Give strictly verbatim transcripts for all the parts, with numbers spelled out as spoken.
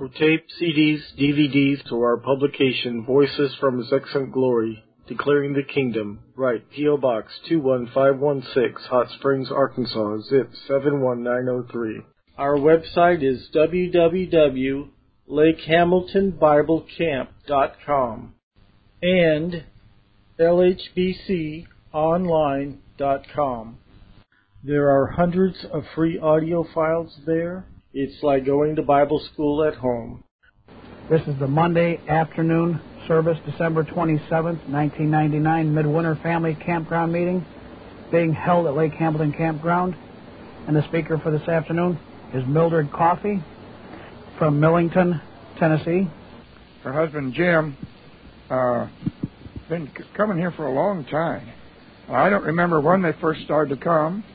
For tape, C Ds, D V Ds, or our publication, Voices from His Excellent Glory, Declaring the Kingdom, write P O. Box two one five one six, Hot Springs, Arkansas, zip seven one nine zero three. Our website is w w w dot lake hamilton bible camp dot com and l h b c online dot com. There are hundreds of free audio files there. It's like going to Bible school at home. This is the Monday afternoon service, December twenty-seventh, nineteen ninety-nine, Midwinter Family Campground meeting being held at Lake Hamilton Campground. And the speaker for this afternoon is Mildred Coffey from Millington, Tennessee. Her husband, Jim, uh, been c- coming here for a long time. I don't remember when they first started to come,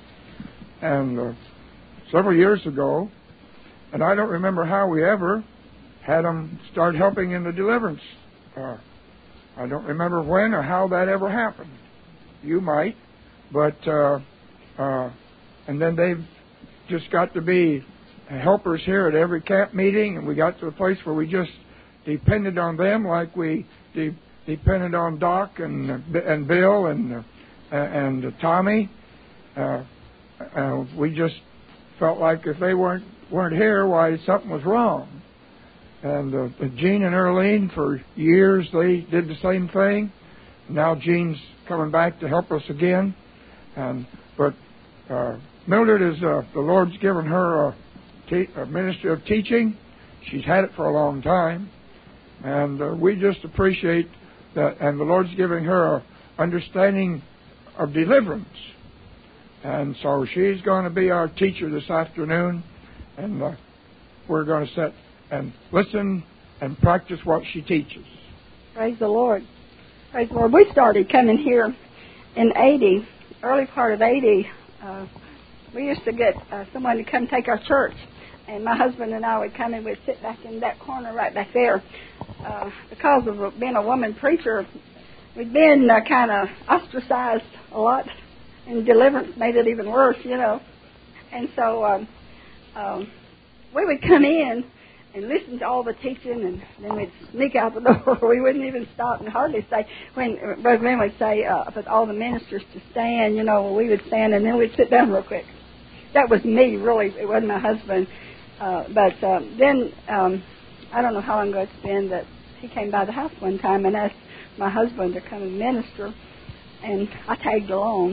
and uh, several years ago, and I don't remember how we ever had them start helping in the deliverance. Uh, I don't remember when or how that ever happened. You might, but uh, uh, and then they've just got to be helpers here at every camp meeting, and we got to a place where we just depended on them like we de- depended on Doc and uh, and Bill and uh, and uh, Tommy. Uh, uh, we just felt like if they weren't weren't here, why something was wrong. And uh, Gene and Earlene, for years, they did the same thing. Now Gene's coming back to help us again. And but uh, Mildred is uh, the Lord's given her a, te- a ministry of teaching. She's had it for a long time, and uh, we just appreciate that. And the Lord's giving her a understanding of deliverance, and so she's going to be our teacher this afternoon. And uh, we're going to sit and listen and practice what she teaches. Praise the Lord. Praise the Lord. We started coming here in eighty, early part of eighty. Uh, we used to get uh, someone to come take our church. And my husband and I would come and we'd sit back in that corner right back there. Uh, because of being a woman preacher, we'd been uh, kind of ostracized a lot. And deliverance made it even worse, you know. And so... Um, Um, we would come in and listen to all the teaching, and then we'd sneak out the door. We wouldn't even stop and hardly say, when Brother Glenn would say uh, for all the ministers to stand, you know, we would stand, and then we'd sit down real quick. That was me, really. It wasn't my husband. Uh, but uh, then, um, I don't know how long ago it's been that he came by the house one time and asked my husband to come and minister, and I tagged along.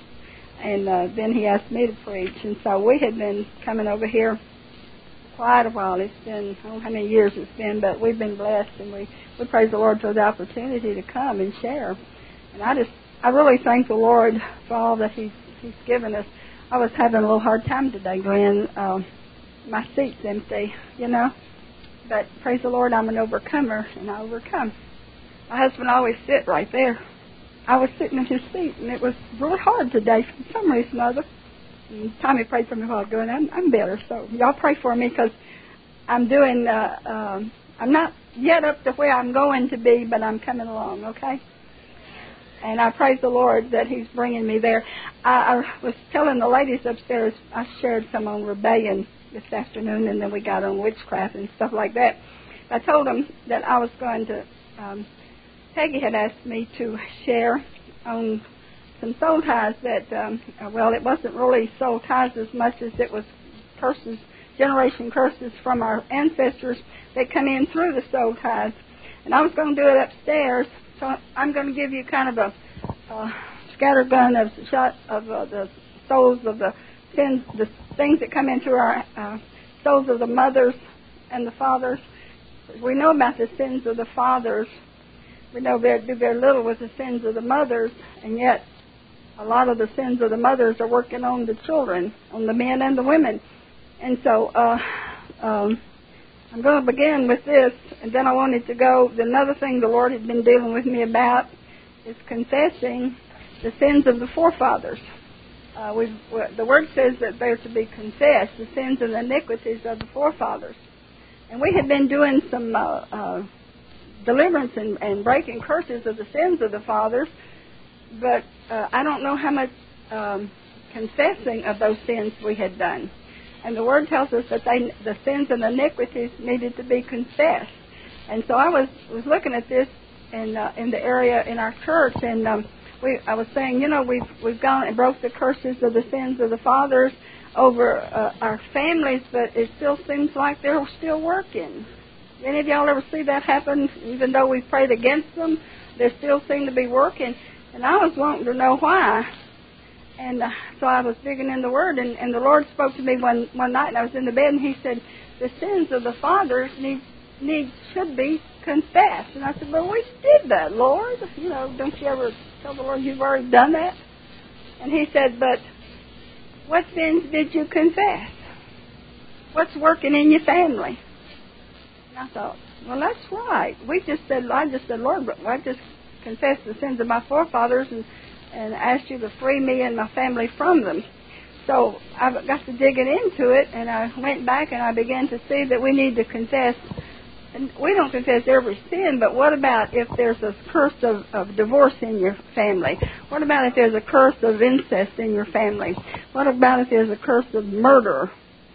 And uh, then he asked me to preach. And so we had been coming over here quite a while. It's been, I don't know how many years it's been, but we've been blessed. And we, we praise the Lord for the opportunity to come and share. And I just, I really thank the Lord for all that He's, he's given us. I was having a little hard time today, Glenn. Uh, my seat's empty, you know. But praise the Lord, I'm an overcomer, and I overcome. My husband always sit right there. I was sitting in his seat, and it was really hard today for some reason or other. And Tommy prayed for me a while ago, and I'm, I'm better. So y'all pray for me, because I'm doing, uh, um, I'm not yet up to where I'm going to be, but I'm coming along, okay? And I praise the Lord that He's bringing me there. I, I was telling the ladies upstairs, I shared some on rebellion this afternoon, and then we got on witchcraft and stuff like that. I told them that I was going to... Um, Peggy had asked me to share on some soul ties that, um, well, it wasn't really soul ties as much as it was curses, generation curses from our ancestors that come in through the soul ties. And I was going to do it upstairs, so I'm going to give you kind of a uh, scattergun of shot of uh, the souls of the sins, the things that come into our uh, souls of the mothers and the fathers. We know about the sins of the fathers. We know they do very little with the sins of the mothers, and yet a lot of the sins of the mothers are working on the children, on the men and the women. And so uh, um, I'm going to begin with this, and then I wanted to go. Another thing the Lord had been dealing with me about is confessing the sins of the forefathers. Uh, we've, the Word says that they're to be confessed, the sins and iniquities of the forefathers. And we had been doing some... Uh, uh, deliverance and, and breaking curses of the sins of the fathers, but uh, I don't know how much um, confessing of those sins we had done. And the Word tells us that they, the sins and iniquities needed to be confessed. And so I was, was looking at this in uh, in the area in our church, and um, we I was saying, you know, we've we've gone and broke the curses of the sins of the fathers over uh, our families, but it still seems like they're still working. Any of y'all ever see that happen? Even though we've prayed against them, they still seem to be working. And I was wanting to know why. And uh, so I was digging in the Word, and, and the Lord spoke to me one, one night, and I was in the bed, and He said, the sins of the fathers need, need should be confessed. And I said, well, we did that, Lord. You know, don't you ever tell the Lord you've already done that? And He said, but what sins did you confess? What's working in your family? And I thought, well, that's right. We just said, I just said, Lord, I just confessed the sins of my forefathers and, and asked you to free me and my family from them. So I got to digging into it, and I went back and I began to see that we need to confess. And we don't confess every sin, but what about if there's a curse of, of divorce in your family? What about if there's a curse of incest in your family? What about if there's a curse of murder?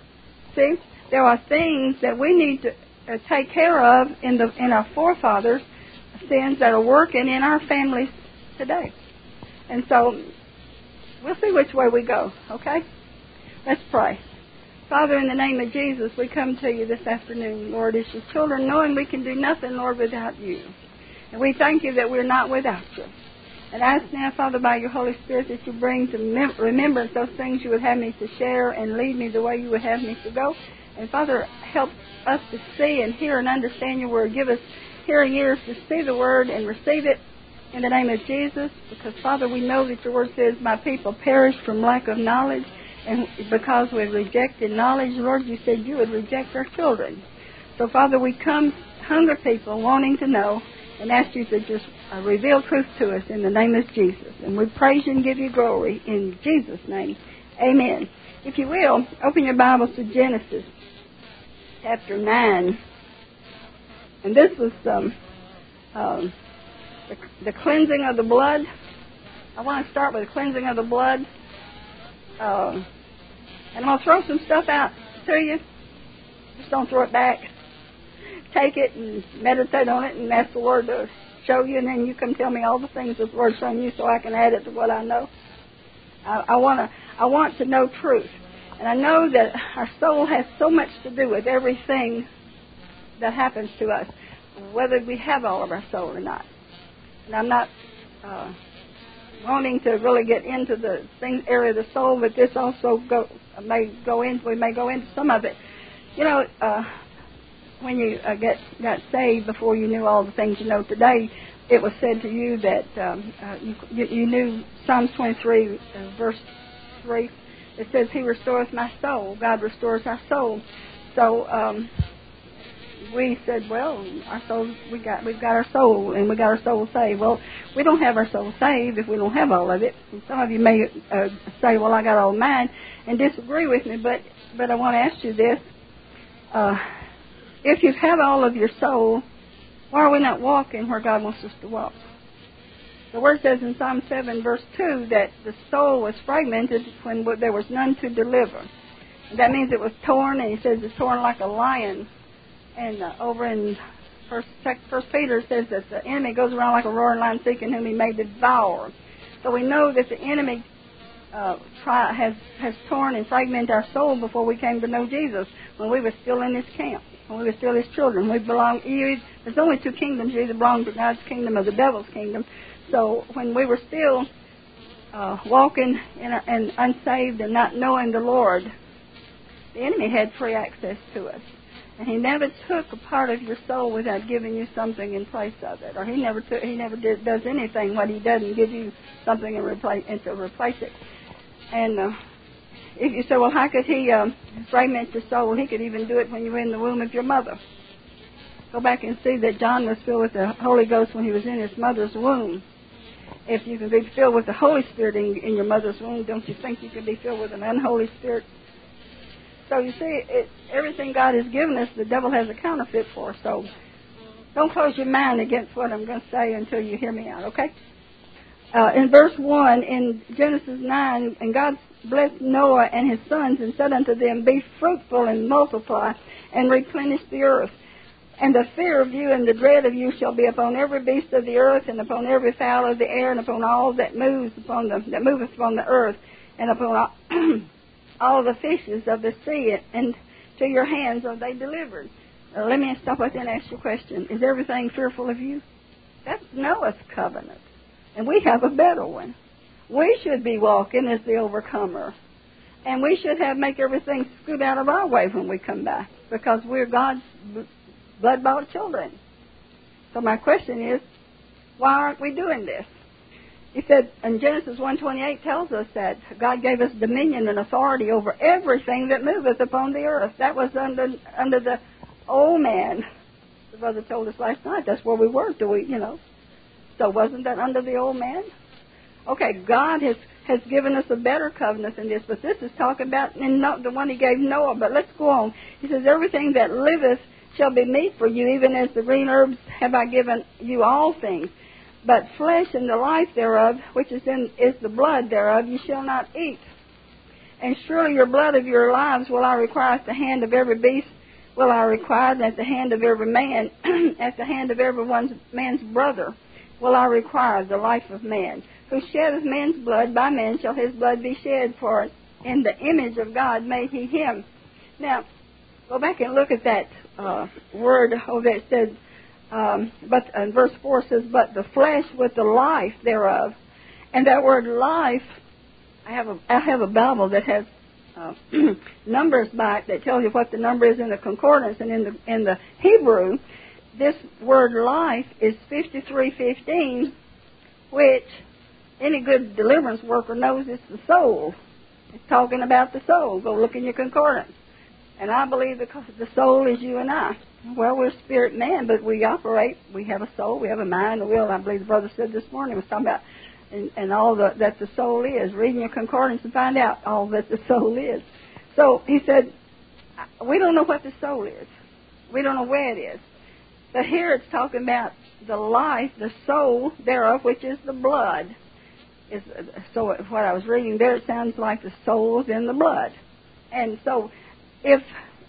See, there are things that we need to uh, take care of in the in our forefathers' sins that are working in our families today. And so we'll see which way we go, okay? Let's pray. Father, in the name of Jesus, we come to you this afternoon, Lord, as your children, knowing we can do nothing, Lord, without you. And we thank you that we're not without you. And I ask now, Father, by your Holy Spirit, that you bring to mem- remembrance those things you would have me to share and lead me the way you would have me to go. And, Father, help us to see and hear and understand your word. Give us hearing ears to see the word and receive it in the name of Jesus. Because, Father, we know that your word says, my people perish from lack of knowledge. And because we've rejected knowledge, Lord, you said you would reject our children. So, Father, we come hungry people wanting to know and ask you to just uh, reveal truth to us in the name of Jesus. And we praise you and give you glory in Jesus' name. Amen. If you will, open your Bibles to Genesis chapter nine. And this was um, um, the, the cleansing of the blood. I want to start with the cleansing of the blood. Uh, and I'm going to throw some stuff out to you. Just don't throw it back. Take it and meditate on it and ask the Lord to show you, and then you can tell me all the things that the Lord's showing you so I can add it to what I know. I, I, wanna, I want to know truth. And I know that our soul has so much to do with everything that happens to us, whether we have all of our soul or not. And I'm not... Uh, wanting to really get into the thing, area of the soul, but this also go, may go in. We may go into some of it. You know, uh, when you uh, get got saved, before you knew all the things you know today, it was said to you that um, uh, you, you, you knew Psalms twenty-three, uh, verse three. It says, "He restoreth my soul." God restores our soul. So um, we said, well, our soul, we got, we've got our soul, and we got our soul saved. Well, we don't have our soul saved if we don't have all of it. And some of you may uh, say, well, I got all mine, and disagree with me, but, but I want to ask you this. Uh, if you have all of your soul, why are we not walking where God wants us to walk? The word says in Psalm seven, verse two, that the soul was fragmented when there was none to deliver. And that means it was torn, and he says it's torn like a lion. And uh, over in First, First Peter, it says that the enemy goes around like a roaring lion seeking whom he may devour. So we know that the enemy uh, try, has, has torn and fragmented our soul before we came to know Jesus, when we were still in his camp, when we were still his children. We belong. You, there's only two kingdoms. You either belong to God's kingdom or the devil's kingdom. So when we were still uh, walking in a, and unsaved and not knowing the Lord, the enemy had free access to us. And he never took a part of your soul without giving you something in place of it. Or he never took, he never did, does anything what he doesn't give you something in replace, and to replace it. And uh, if you say, well, how could he uh, fragment your soul? Well, he could even do it when you were in the womb of your mother. Go back and see that John was filled with the Holy Ghost when he was in his mother's womb. If you can be filled with the Holy Spirit in, in your mother's womb, don't you think you can be filled with an unholy spirit? So you see, it, everything God has given us, the devil has a counterfeit for. So don't close your mind against what I'm going to say until you hear me out, okay? uh, in verse one in Genesis nine, and God blessed Noah and his sons and said unto them, be fruitful and multiply and replenish the earth. And the fear of you and the dread of you shall be upon every beast of the earth, and upon every fowl of the air, and upon all that moves upon the that moveth upon the earth, and upon all, all the fishes of the sea. And to your hands are they delivered. Uh, let me stop right there and ask you a question. Is everything fearful of you? That's Noah's covenant, and we have a better one. We should be walking as the overcomer, and we should have make everything scoot out of our way when we come back, because we're God's blood-bought children. So my question is, why aren't we doing this? He said, in Genesis one twenty-eight tells us that God gave us dominion and authority over everything that moveth upon the earth. That was under under the old man. The brother told us last night that's where we were, do we, you know. So wasn't that under the old man? Okay, God has, has given us a better covenant than this, but this is talking about in no, the one he gave Noah. But let's go on. He says, everything that liveth shall be meat for you, even as the green herbs have I given you all things. But flesh and the life thereof, which is in is the blood thereof, you shall not eat. And surely your blood of your lives will I require at the hand of every beast, will I require, and at the hand of every man, at the hand of every one man's brother, will I require the life of man. Who sheddeth man's blood, by man shall his blood be shed, for in the image of God made he him. Now, go back and look at that uh, word over there. It says, um, but uh, verse four says, but the flesh with the life thereof. And that word life, I have a, I have a Bible that has uh, numbers by it that tells you what the number is in the concordance. And in the in the Hebrew, this word life is fifty-three fifteen, which any good deliverance worker knows it's the soul. It's talking about the soul. Go look in your concordance. And I believe the, the soul is you and I. Well, we're spirit man, but we operate. We have a soul. We have a mind, a will. I believe the brother said this morning, was talking about and, and all the, that the soul is. Reading your concordance and find out all that the soul is. So he said, we don't know what the soul is. We don't know where it is. But here it's talking about the life, the soul thereof, which is the blood. Is, so what I was reading there, it sounds like the soul's in the blood. And so if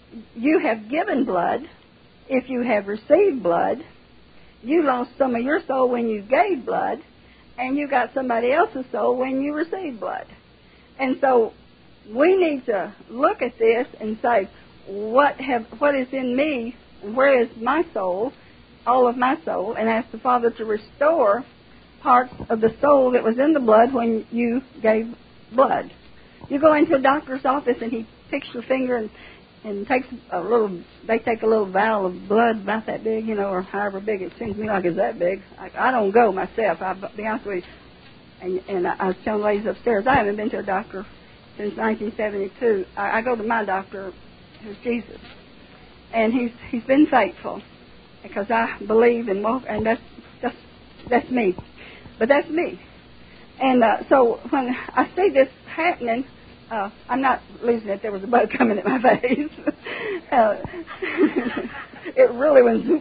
you have given blood, if you have received blood, you lost some of your soul when you gave blood, and you got somebody else's soul when you received blood. And so we need to look at this and say, what have what is in me, and where is my soul, all of my soul, and ask the Father to restore parts of the soul that was in the blood when you gave blood. You go into a doctor's office and he picks your finger and, and takes a little, they take a little vial of blood about that big, you know, or however big. It seems to me like it's that big. I, I don't go myself, I'll be honest with you. And, and I, I was telling ladies upstairs, I haven't been to a doctor since nineteen seventy-two. I, I go to my doctor, who's Jesus. And he's he's been faithful because I believe and walk, and that's, that's, that's me. But that's me. And uh, so when I see this happening, uh, I'm not losing it. There was a bug coming at my face. uh, it really went zoop.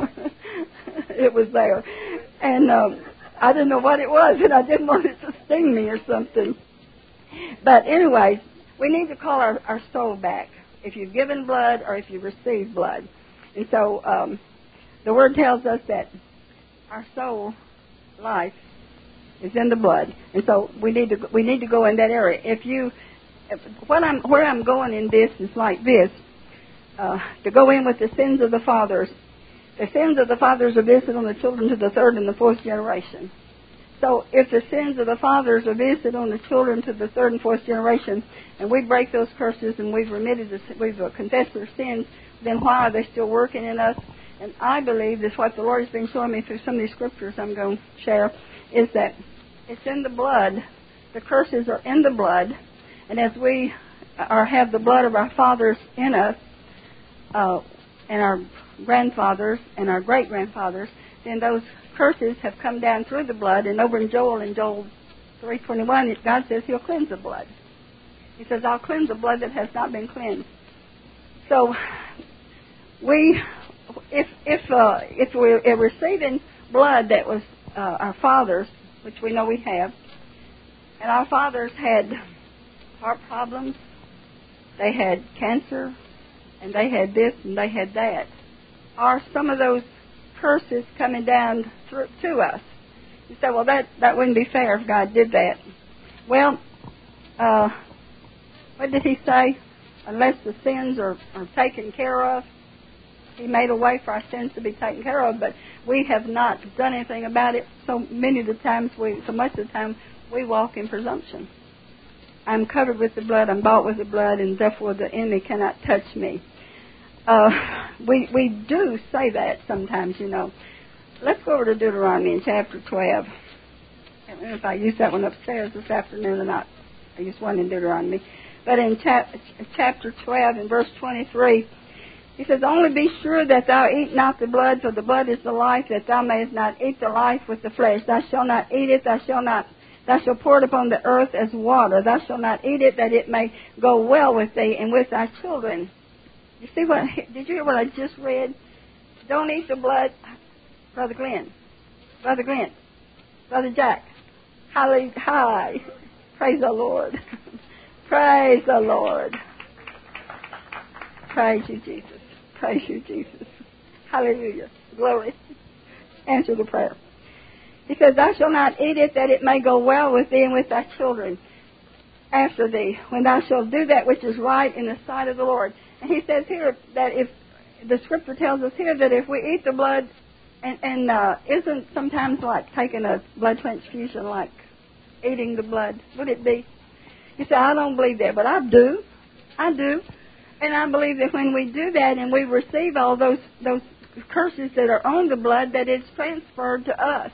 It was there. And um, I didn't know what it was, and I didn't want it to sting me or something. But anyways, we need to call our, our soul back, if you've given blood or if you've received blood. And so um, the Word tells us that our soul life is in the blood, and so we need to we need to go in that area. If you, if, what I'm where I'm going in this is like this: uh, to go in with the sins of the fathers. The sins of the fathers are visited on the children to the third and the fourth generation. So if the sins of the fathers are visited on the children to the third and fourth generation, and we break those curses and we've remitted, the, we've confessed their sins, then why are they still working in us? And I believe that's what the Lord has been showing me through some of these scriptures I'm going to share, is that it's in the blood. The curses are in the blood. And as we are, have the blood of our fathers in us, uh, and our grandfathers and our great-grandfathers, then those curses have come down through the blood. And over in Joel, in Joel three twenty-one, God says he'll cleanse the blood. He says, I'll cleanse the blood that has not been cleansed. So we... If if uh, if we're receiving blood that was uh, our fathers, which we know we have, and our fathers had heart problems, they had cancer, and they had this and they had that, are some of those curses coming down through, to us? You say, well, that, that wouldn't be fair if God did that. Well, uh, what did he say? Unless the sins are, are taken care of, he made a way for our sins to be taken care of, but we have not done anything about it. So many of the times, we, so much of the time, we walk in presumption. I'm covered with the blood, I'm bought with the blood, and therefore the enemy cannot touch me. Uh, we we do say that sometimes, you know. Let's go over to Deuteronomy in chapter twelve. I don't know if I used that one upstairs this afternoon or not. I used one in Deuteronomy. But in chap- chapter twelve, in verse twenty-three, he says, only be sure that thou eat not the blood, for the blood is the life, that thou mayest not eat the life with the flesh. Thou shalt not eat it, thou shalt not, thou shalt pour it upon the earth as water. Thou shalt not eat it, that it may go well with thee and with thy children. You see what, did you hear what I just read? Don't eat the blood. Brother Glenn, Brother Glenn, Brother Jack, hi, hi, praise the Lord, praise the Lord, praise you, Jesus, praise you, Jesus, hallelujah, glory, answer the prayer. He says, thou shalt not eat it, that it may go well with thee and with thy children after thee, when thou shalt do that which is right in the sight of the Lord. And he says here that if, the scripture tells us here that if we eat the blood, and, and uh, isn't sometimes like taking a blood transfusion like eating the blood, would it be? You say, I don't believe that, but I do. I do. And I believe that when we do that and we receive all those, those curses that are on the blood, that it's transferred to us.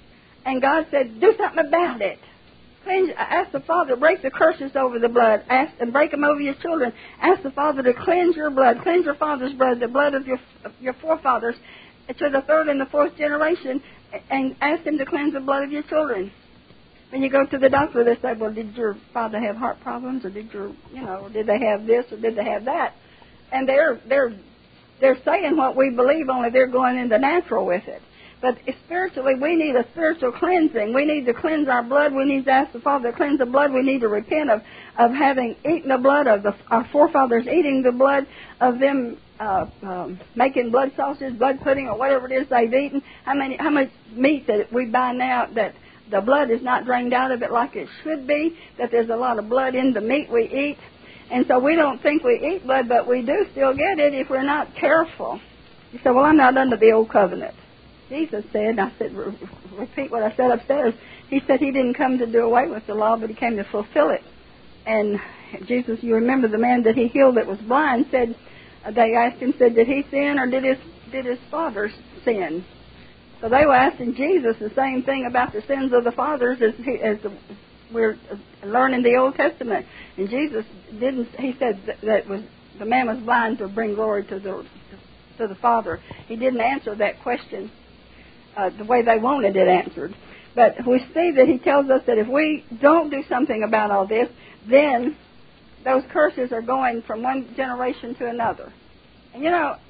And God said, do something about it. Cleanse, ask the Father to break the curses over the blood. Ask and break them over your children. Ask the Father to cleanse your blood. Cleanse your father's blood, the blood of your of your forefathers, to the third and the fourth generation, and ask Him to cleanse the blood of your children. When you go to the doctor, they say, well, did your father have heart problems, or did your, you know, or did they have this, or did they have that? And they're they're they're saying what we believe, only they're going in the natural with it. But spiritually, we need a spiritual cleansing. We need to cleanse our blood. We need to ask the Father to cleanse the blood. We need to repent of, of having eaten the blood of the, our forefathers, eating the blood of them, uh, um, making blood sausage, blood pudding, or whatever it is they've eaten. How many, how much meat that we buy now that the blood is not drained out of it like it should be, that there's a lot of blood in the meat we eat. And so we don't think we eat blood, but we do still get it if we're not careful. You say, well, I'm not under the old covenant. Jesus said, I said, re- repeat what I said upstairs. He said he didn't come to do away with the law, but he came to fulfill it. And Jesus, you remember the man that he healed that was blind, said, they asked him, said, did he sin or did his did his father sin? So they were asking Jesus the same thing about the sins of the fathers as, he, as the, we're learning the Old Testament. And Jesus didn't, he said that, that was the man was blind to bring glory to the to the Father. He didn't answer that question Uh, the way they wanted it answered. But we see that he tells us that if we don't do something about all this, then those curses are going from one generation to another. And you know,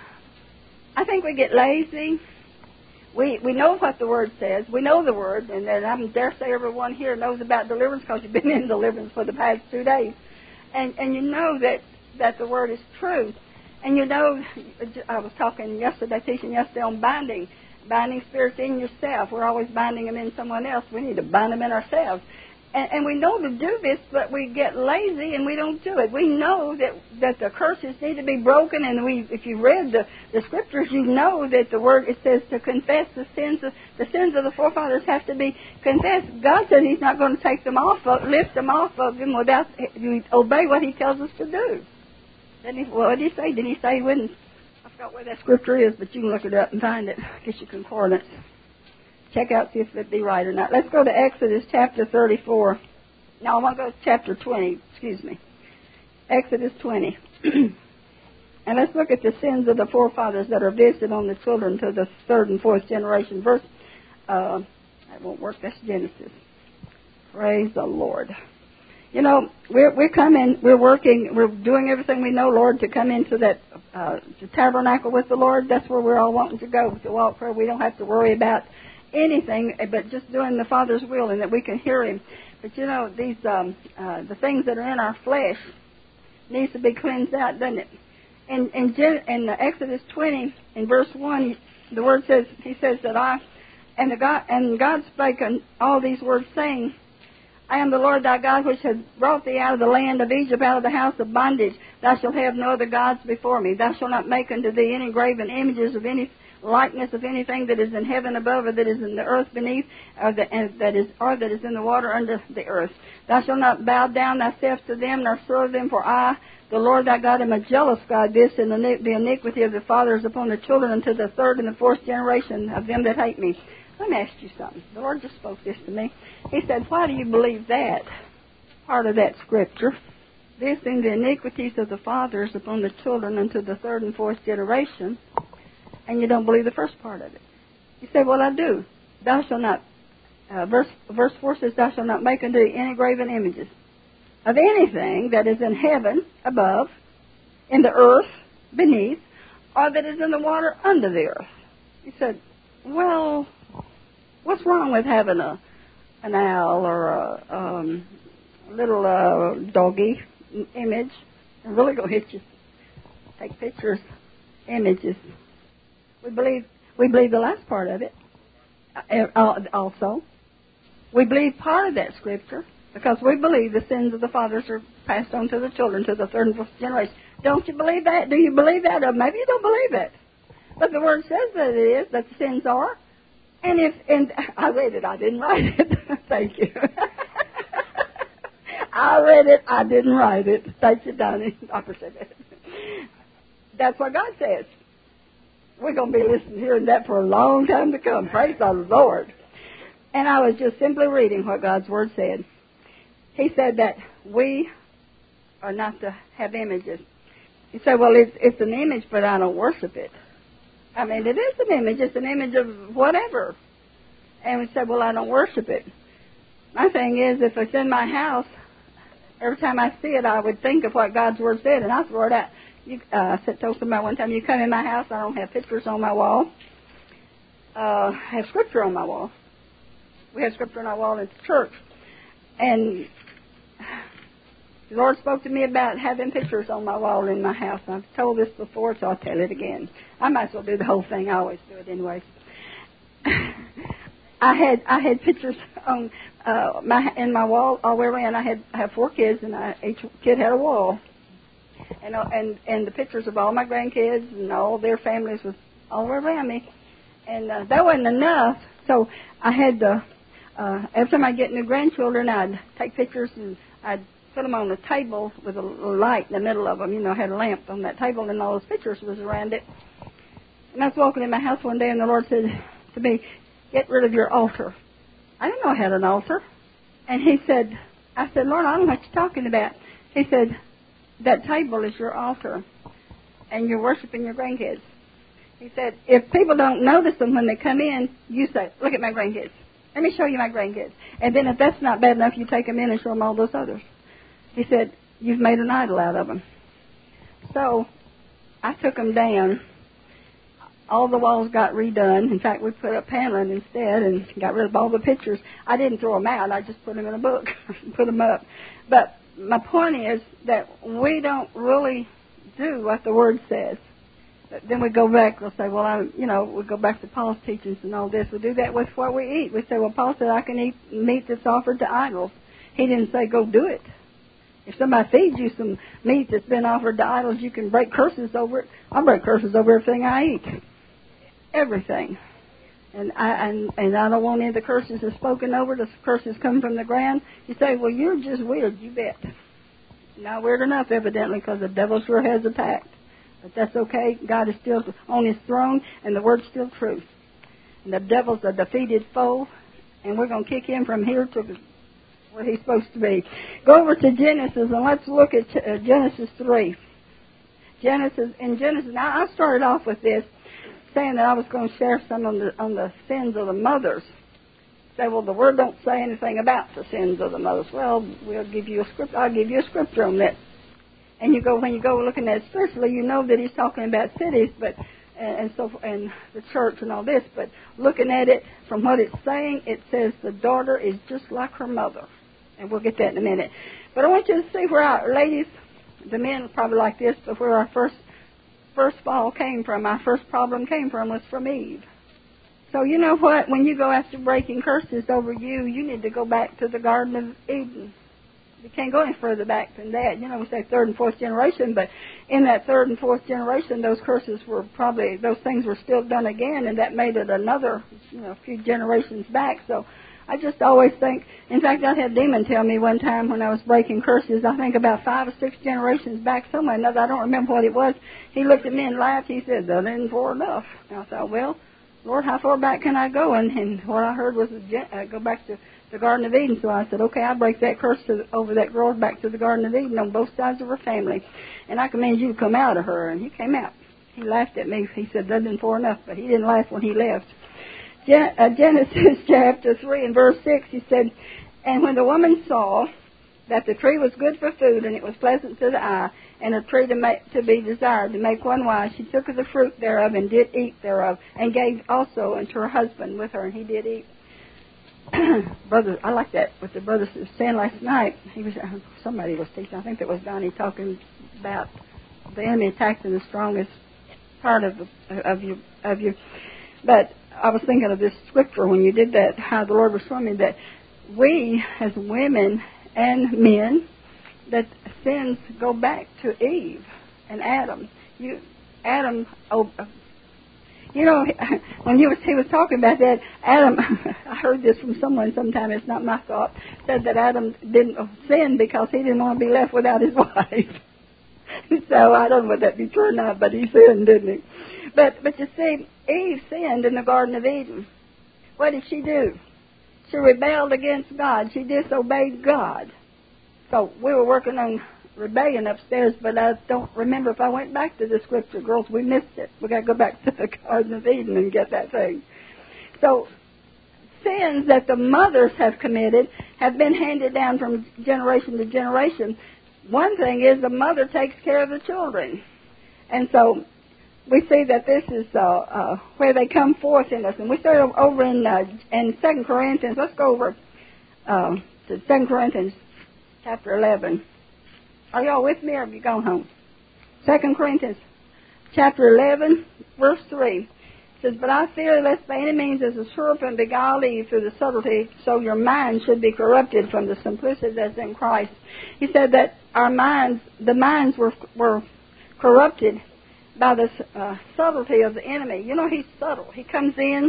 I think we get lazy. We we know what the Word says. We know the Word, and I dare say everyone here knows about deliverance because you've been in deliverance for the past two days. And and you know that, that the Word is true. And you know, I was talking yesterday, teaching yesterday on binding. Binding spirits in yourself. We're always binding them in someone else. We need to bind them in ourselves. And, and we know to do this, but we get lazy and we don't do it. We know that, that the curses need to be broken, and we, if you read the, the scriptures, you know that the word, it says to confess the sins of, the sins of the forefathers have to be confessed. God said He's not going to take them off, of, lift them off of them without you obey what He tells us to do. Then he, what did He say? Did He say He wouldn't? I forgot where that scripture is, but you can look it up and find it. Get your concordance. Check out, see if it be right or not. Let's go to Exodus chapter thirty-four. No, I want to go to chapter twenty. Excuse me. Exodus twenty. And let's look at the sins of the forefathers that are visited on the children to the third and fourth generation. Verse, uh, that won't work. That's Genesis. Praise the Lord. You know, we're we're coming, we're working, we're doing everything we know, Lord, to come into that uh, to tabernacle with the Lord. That's where we're all wanting to go, to walk where we don't have to worry about anything but just doing the Father's will, and that we can hear Him. But you know, these um, uh, the things that are in our flesh needs to be cleansed out, doesn't it? In in, Gen- in Exodus twenty, in verse one, the Word says, He says that I and the God and God spake all these words, saying, I am the Lord thy God, which has brought thee out of the land of Egypt, out of the house of bondage. Thou shalt have no other gods before me. Thou shalt not make unto thee any graven images of any likeness of anything that is in heaven above, or that is in the earth beneath, or that, and that is or that is in the water under the earth. Thou shalt not bow down thyself to them, nor serve them, for I, the Lord thy God, am a jealous God. This and the iniquity of the fathers upon the children unto the third and the fourth generation of them that hate me. Let me ask you something. The Lord just spoke this to me. He said, why do you believe that part of that scripture? This and the iniquities of the fathers upon the children unto the third and fourth generation, and you don't believe the first part of it. You say, well, I do. Thou shalt not, uh, verse, verse four says, thou shalt not make unto thee any graven images of anything that is in heaven above, in the earth beneath, or that is in the water under the earth. He said, well, what's wrong with having a an owl or a um, little uh, doggy image? I'm really going to hit you. Take pictures, images. We believe we believe the last part of it. Uh, also, we believe part of that scripture because we believe the sins of the fathers are passed on to the children, to the third and fourth generation. Don't you believe that? Do you believe that? Or maybe you don't believe it. But the Word says that it is, that the sins are. And if and I read it, I didn't write it. Thank you. I read it, I didn't write it. Thank you, Donnie. Opposite it. That's what God says. We're going to be listening, hearing that for a long time to come. Praise the Lord. And I was just simply reading what God's Word said. He said that we are not to have images. He said, well, it's, it's an image, but I don't worship it. I mean, it is an image. It's an image of whatever. And we said, well, I don't worship it. My thing is, if it's in my house, every time I see it, I would think of what God's Word said, and I throw it out. You, uh, I said, told somebody one time, you come in my house, I don't have pictures on my wall. Uh, I have scripture on my wall. We have scripture on our wall in the church. And the Lord spoke to me about having pictures on my wall in my house. I've told this before, so I'll tell it again. I might as well do the whole thing. I always do it anyway. I had I had pictures on uh, my in my wall all the way around. I had I have four kids, and I, each kid had a wall, and uh, and and the pictures of all my grandkids and all their families was all the way around me. And uh, that wasn't enough, so I had to. Uh, every time I get new grandchildren, I'd take pictures and I'd put them on a table with a light in the middle of them. You know, I had a lamp on that table, and all those pictures was around it. And I was walking in my house one day, and the Lord said to me, get rid of your altar. I didn't know I had an altar. And He said, I said, Lord, I don't know what you're talking about. He said, that table is your altar, and you're worshiping your grandkids. He said, if people don't notice them when they come in, you say, look at my grandkids. Let me show you my grandkids. And then if that's not bad enough, you take them in and show them all those others. He said, you've made an idol out of them. So I took them down. All the walls got redone. In fact, we put up paneling instead and got rid of all the pictures. I didn't throw them out. I just put them in a book and put them up. But my point is that we don't really do what the Word says. But then we go back, we'll say, well, I, you know, we go back to Paul's teachings and all this. We do that with what we eat. We say, well, Paul said, I can eat meat that's offered to idols. He didn't say, go do it. If somebody feeds you some meat that's been offered to idols, you can break curses over it. I break curses over everything I eat. Everything. And I and, and I don't want any of the curses that's spoken over. The curses come from the ground. You say, well, you're just weird. You bet. Not weird enough, evidently, because the devil sure has attacked. But that's okay. God is still on His throne, and the Word's still true. And the devil's a defeated foe, and we're going to kick him from here to where he's supposed to be. Go over to Genesis, and let's look at uh, Genesis three. Genesis in Genesis. Now, I started off with this, saying that I was going to share some on the on the sins of the mothers. Say, well, the Word don't say anything about the sins of the mothers. Well, we'll give you a script. I'll give you a scripture on that. And you go when you go looking at it spiritually, you know that He's talking about cities, but and, and so and the church and all this, but looking at it from what it's saying, it says the daughter is just like her mother. And we'll get that in a minute. But I want you to see where our ladies, the men probably like this, but where our first first fall came from, our first problem came from was from Eve. So you know what? When you go after breaking curses over you, you need to go back to the Garden of Eden. You can't go any further back than that. You know, we say third and fourth generation, but in that third and fourth generation, those curses were probably, those things were still done again, and that made it another, you know, few generations back. So I just always think, in fact, I had a demon tell me one time when I was breaking curses, I think about five or six generations back somewhere, another, I don't remember what it was. He looked at me and laughed. He said, that isn't far enough. And I thought, well, Lord, how far back can I go? And, and what I heard was uh, go back to the Garden of Eden. So I said, okay, I'll break that curse to, over that girl back to the Garden of Eden on both sides of her family. And I command you to come out of her. And he came out. He laughed at me. He said, that isn't far enough. But he didn't laugh when he left. Gen- uh, Genesis chapter three and verse six, he said, and when the woman saw that the tree was good for food, and it was pleasant to the eye, and a tree to make to be desired, to make one wise, she took of the fruit thereof, and did eat thereof, and gave also unto her husband with her, and he did eat. Brother, I like that, what the brother was saying last night. He was somebody was teaching, I think that was Donnie, talking about the enemy attacking the strongest part of, the, of you. Of you. But I was thinking of this scripture when you did that, how the Lord was showing me that we, as women and men, that sins go back to Eve and Adam. You, Adam, oh, you know, when he was he was talking about that, Adam, I heard this from someone sometime, it's not my thought, said that Adam didn't sin because he didn't want to be left without his wife. So I don't know whether that be true or not, but he sinned, didn't he? But but you see, Eve sinned in the Garden of Eden. What did she do? She rebelled against God. She disobeyed God. So we were working on rebellion upstairs, but I don't remember if I went back to the scripture. Girls, we missed it. We got to go back to the Garden of Eden and get that thing. So sins that the mothers have committed have been handed down from generation to generation. One thing is the mother takes care of the children. And so we see that this is uh, uh, where they come forth in us. And we start over in uh, in Second Corinthians. Let's go over uh, to Second Corinthians chapter eleven. Are y'all with me or have you gone home? Second Corinthians chapter eleven, verse three. It says, but I fear lest by any means as a serpent beguile Eve through the subtlety, so your mind should be corrupted from the simplicity that's in Christ. He said that our minds, the minds were were corrupted by the uh, subtlety of the enemy. You know, he's subtle. He comes in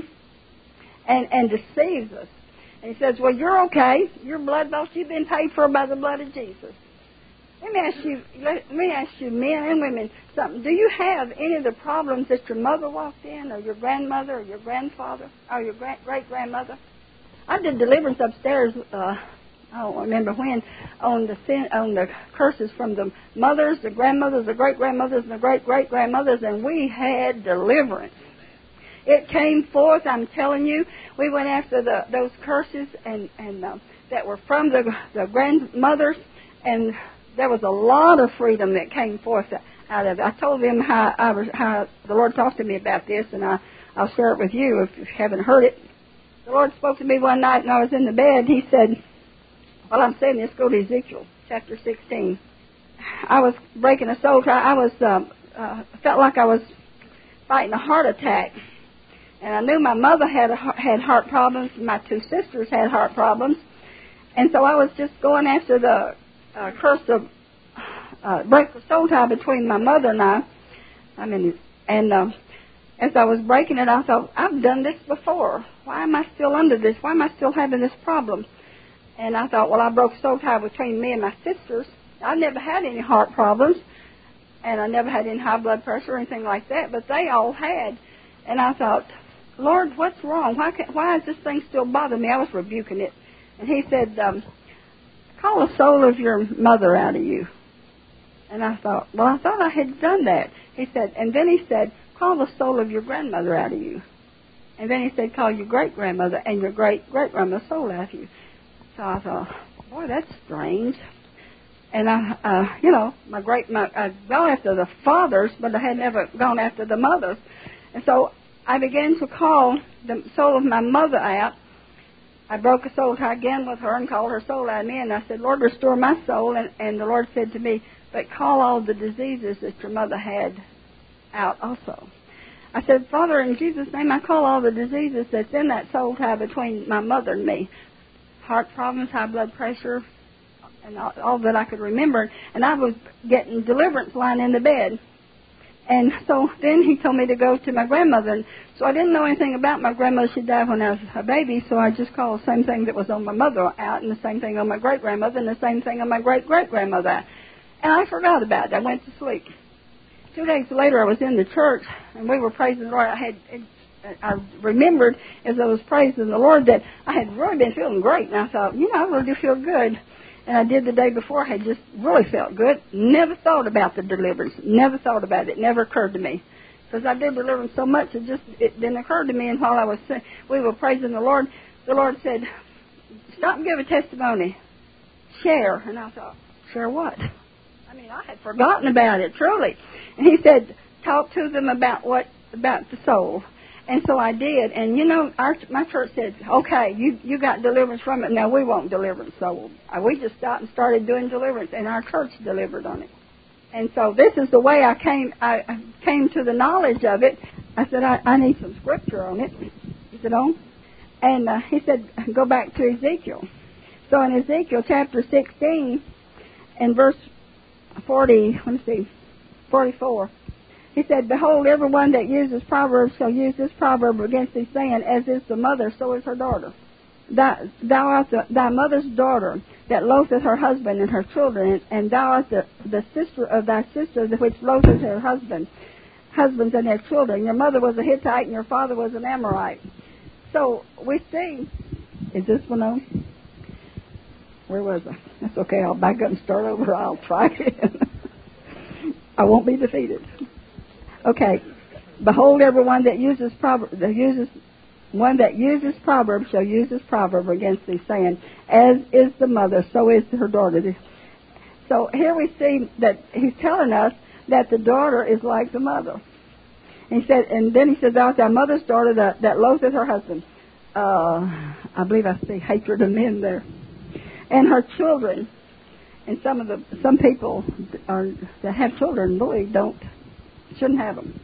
and, and deceives us. And he says, well, you're okay. You're blood bought. You've been paid for by the blood of Jesus. Let me ask you, let me ask you, men and women, something. Do you have any of the problems that your mother walked in, or your grandmother, or your grandfather, or your great-grandmother? I did deliverance upstairs, uh, I don't remember when, on the sin, on the curses from the mothers, the grandmothers, the great-grandmothers, and the great-great-grandmothers, and we had deliverance. It came forth, I'm telling you. We went after the, those curses and, and uh, that were from the, the grandmothers, and there was a lot of freedom that came forth out of it. I told them how, I was, how the Lord talked to me about this, and I, I'll share it with you if you haven't heard it. The Lord spoke to me one night, and I was in the bed. He said, while I'm saying this, go to Ezekiel chapter sixteen. I was breaking a soul tie. I was um, uh, felt like I was fighting a heart attack, and I knew my mother had a, had heart problems, and my two sisters had heart problems, and so I was just going after the uh, curse of uh, break the soul tie between my mother and I. I mean, and uh, as I was breaking it, I thought, I've done this before. Why am I still under this? Why am I still having this problem? And I thought, well, I broke soul tie between me and my sisters. I never had any heart problems, and I never had any high blood pressure or anything like that, but they all had. And I thought, Lord, what's wrong? Why can't, why is this thing still bothering me? I was rebuking it. And he said, um, call the soul of your mother out of you. And I thought, well, I thought I had done that. He said, and then he said, call the soul of your grandmother out of you. And then he said, call your great-grandmother and your great-great-grandmother's soul out of you. So I thought, boy, that's strange. And I, uh, you know, my great, my, I'd gone after the fathers, but I had never gone after the mothers. And so I began to call the soul of my mother out. I broke a soul tie again with her and called her soul out of me. And I said, Lord, restore my soul. And, and the Lord said to me, but call all the diseases that your mother had out also. I said, Father, in Jesus' name, I call all the diseases that's in that soul tie between my mother and me. Heart problems, high blood pressure, and all, all that I could remember. And I was getting deliverance lying in the bed. And so then he told me to go to my grandmother. And so I didn't know anything about my grandmother. She died when I was a baby, so I just called the same thing that was on my mother out, and the same thing on my great-grandmother, and the same thing on my great-great-grandmother out. And I forgot about it. I went to sleep. Two days later, I was in the church, and we were praising the Lord. I had, I remembered as I was praising the Lord that I had really been feeling great, and I thought, you know, I really do feel good. And I did the day before. I had just really felt good. Never thought about the deliverance. Never thought about it. It never occurred to me. Because I did deliverance so much, it just it didn't occur to me. And while I was we were praising the Lord, the Lord said, stop and give a testimony. Share. And I thought, share what? I mean, I had forgotten about it, truly. And he said, talk to them about what about the soul. And so I did. And, you know, our, my church said, okay, you, you got deliverance from it. Now we won't deliverance. So we just stopped and started doing deliverance, and our church delivered on it. And so this is the way I came I came to the knowledge of it. I said, I, I need some scripture on it. Is it on? And uh, he said, go back to Ezekiel. So in Ezekiel chapter sixteen and verse forty, let me see, forty-four. He said, behold, everyone that uses proverbs shall use this proverb against thee, saying, as is the mother, so is her daughter. Thou, thou art the, thy mother's daughter, that loatheth her husband and her children, and thou art the, the sister of thy sister, which loatheth her husband, husbands and their children. Your mother was a Hittite, and your father was an Amorite. So we see, is this one on? Where was I? That's okay, I'll back up and start over. I'll try again. I won't be defeated. Okay. Behold, everyone that uses proverb, that uses one that uses proverb shall use this proverb against thee, saying, as is the mother, so is her daughter. So here we see that he's telling us that the daughter is like the mother. And he said, and then he said, thou art thy mother's daughter that, that loatheth her husband. Uh, I believe I see hatred of men there. And her children. And some of the some people are, that have children really don't shouldn't have them.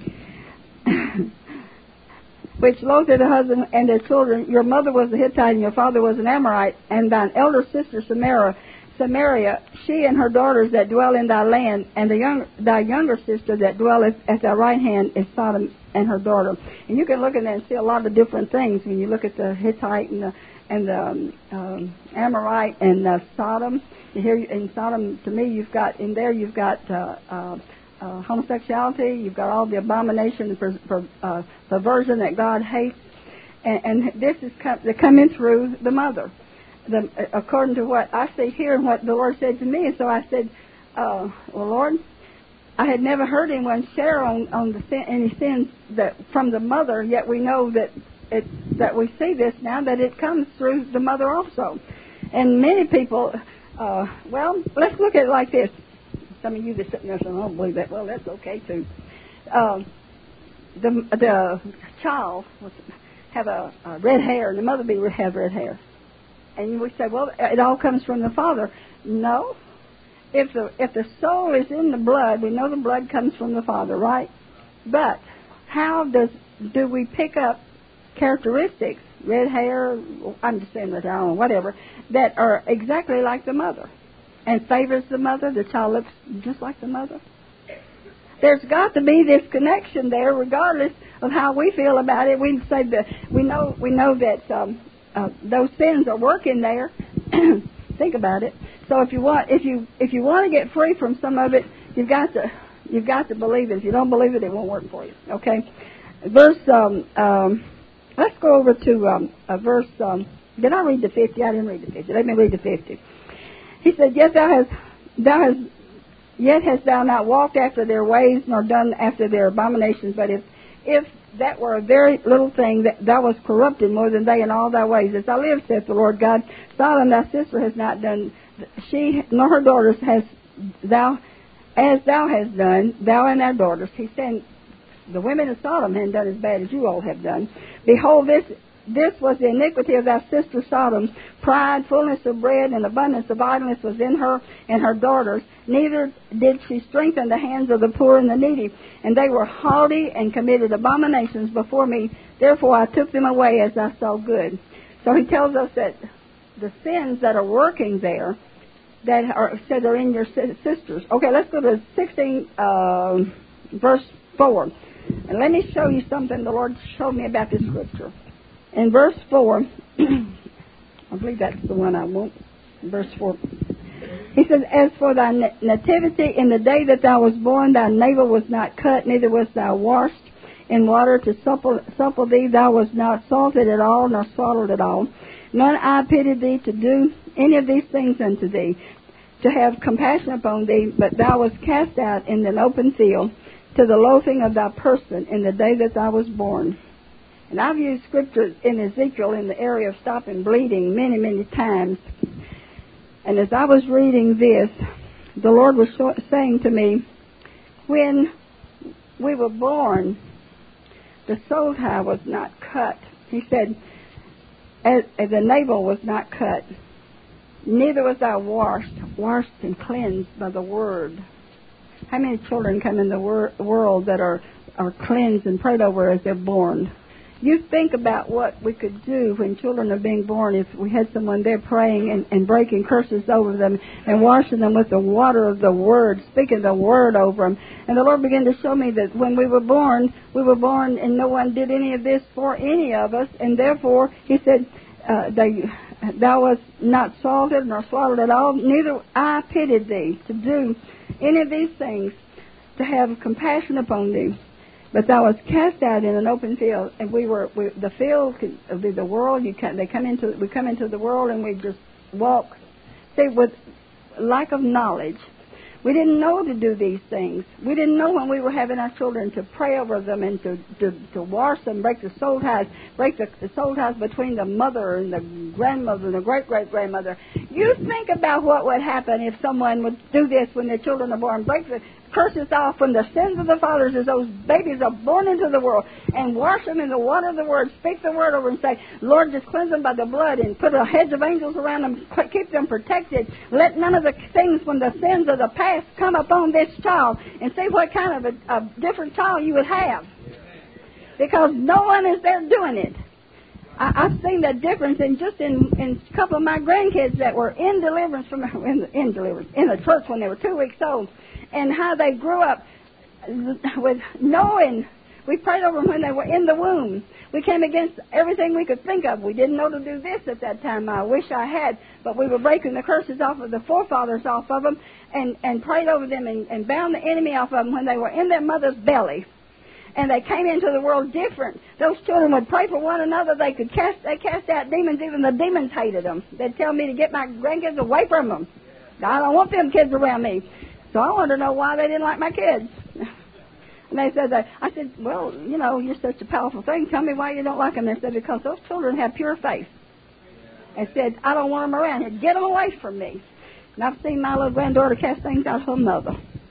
Which loatheth the husband and their children. Your mother was a Hittite, and your father was an Amorite, and thine elder sister Samaria, Samaria, she and her daughters that dwell in thy land, and the young, thy younger sister that dwelleth at thy right hand is Sodom and her daughter. And you can look at that and see a lot of different things when you look at the Hittite and the and the um, um, Amorite and uh, Sodom. Here in Sodom, to me, you've got in there you've got uh, uh, uh, homosexuality. You've got all the abomination and per, per, uh, perversion that God hates, and, and this is com- coming through the mother. The, according to what I see here and what the Lord said to me, and so I said, uh, "Well, Lord, I had never heard anyone share on on the sin, any sins that from the mother. Yet we know that it that we see this now that it comes through the mother also, and many people." Uh, well, let's look at it like this. Some of you that sitting there saying, "I don't believe that." Well, that's okay too. Um, the the child have a, a red hair, and the mother be have red hair, and we say, "Well, it all comes from the father." No, if the if the soul is in the blood, we know the blood comes from the father, right? But how does do we pick up characteristics? Red hair, I'm just saying red hair, I don't know, whatever, that are exactly like the mother and favors the mother. The child looks just like the mother. There's got to be this connection there, regardless of how we feel about it. We say that we know we know that um, uh, those sins are working there. Think about it. So if you want if you if you want to get free from some of it, you've got to you've got to believe it. If you don't believe it, it won't work for you. Okay, verse. Um, um, Let's go over to um, a verse. Um, did I read the fifty? I didn't read the fifty. Let me read the fifty. He said, "Yet thou hast, thou hast, yet hast thou not walked after their ways, nor done after their abominations. But if, if that were a very little thing, that thou wast corrupted more than they in all thy ways. As I live, saith the Lord God, Sodom thy sister has not done, she nor her daughters has thou, as thou hast done, thou and thy daughters." He's saying, the women of Sodom hadn't done as bad as you all have done. Behold, this this was the iniquity of thy sister Sodom. Pride, fullness of bread, and abundance of idleness was in her and her daughters. Neither did she strengthen the hands of the poor and the needy. And they were haughty and committed abominations before me. Therefore I took them away as I saw good. So he tells us that the sins that are working there, that are said are in your sisters. Okay, let's go to sixteen, uh, verse four. And let me show you something the Lord showed me about this scripture. In verse four, I believe that's the one I want. Verse four. He says, As for thy nativity, in the day that thou was born, thy navel was not cut, neither was thou washed in water to supple, supple thee. Thou was not salted at all, nor swallowed at all. None eye pitied thee to do any of these things unto thee, to have compassion upon thee, but thou wast cast out in an open field to the loathing of thy person in the day that thou was born. And I've used scripture in Ezekiel in the area of stopping bleeding many, many times. And as I was reading this, the Lord was saying to me, when we were born, the soul tie was not cut. He said, as, as the navel was not cut, neither was thou washed, washed and cleansed by the word. How many children come in the wor- world that are, are cleansed and prayed over as they're born? You think about what we could do when children are being born if we had someone there praying and, and breaking curses over them and washing them with the water of the Word, speaking the Word over them. And the Lord began to show me that when we were born, we were born and no one did any of this for any of us. And therefore, He said, uh, they, thou wast not salted nor swallowed at all, neither I pitied thee to do any of these things, to have compassion upon thee. But thou wast cast out in an open field, and we were we, the field, the, the world. You can, they come into we come into the world, and we just walk. See, with lack of knowledge, we didn't know to do these things. We didn't know when we were having our children to pray over them and to to, to wash them, break the soul ties, break the, the soul ties between the mother and the grandmother and the great great grandmother. You think about what would happen if someone would do this when their children are born, break the curses off from the sins of the fathers as those babies are born into the world, and wash them in the water of the Word, speak the Word over and say, Lord, just cleanse them by the blood and put a hedge of angels around them, keep them protected. Let none of the things from the sins of the past come upon this child, and see what kind of a, a different child you would have. Because no one is there doing it. I, I've seen the difference in just in, in a couple of my grandkids that were in deliverance from in, in deliverance in the church when they were two weeks old. And how they grew up with knowing. We prayed over them when they were in the womb. We came against everything we could think of. We didn't know to do this at that time. I wish I had. But we were breaking the curses off of the forefathers off of them and, and prayed over them and, and bound the enemy off of them when they were in their mother's belly. And they came into the world different. Those children would pray for one another. They could cast, they cast out demons. Even the demons hated them. They'd tell me to get my grandkids away from them. I don't want them kids around me. So I wanted to know why they didn't like my kids. And they said, that, I said, well, you know, you're such a powerful thing. Tell me why you don't like them. They said, because those children have pure faith. I said, I don't want them around here. Get them away from me. And I've seen my little granddaughter cast things out of her mother.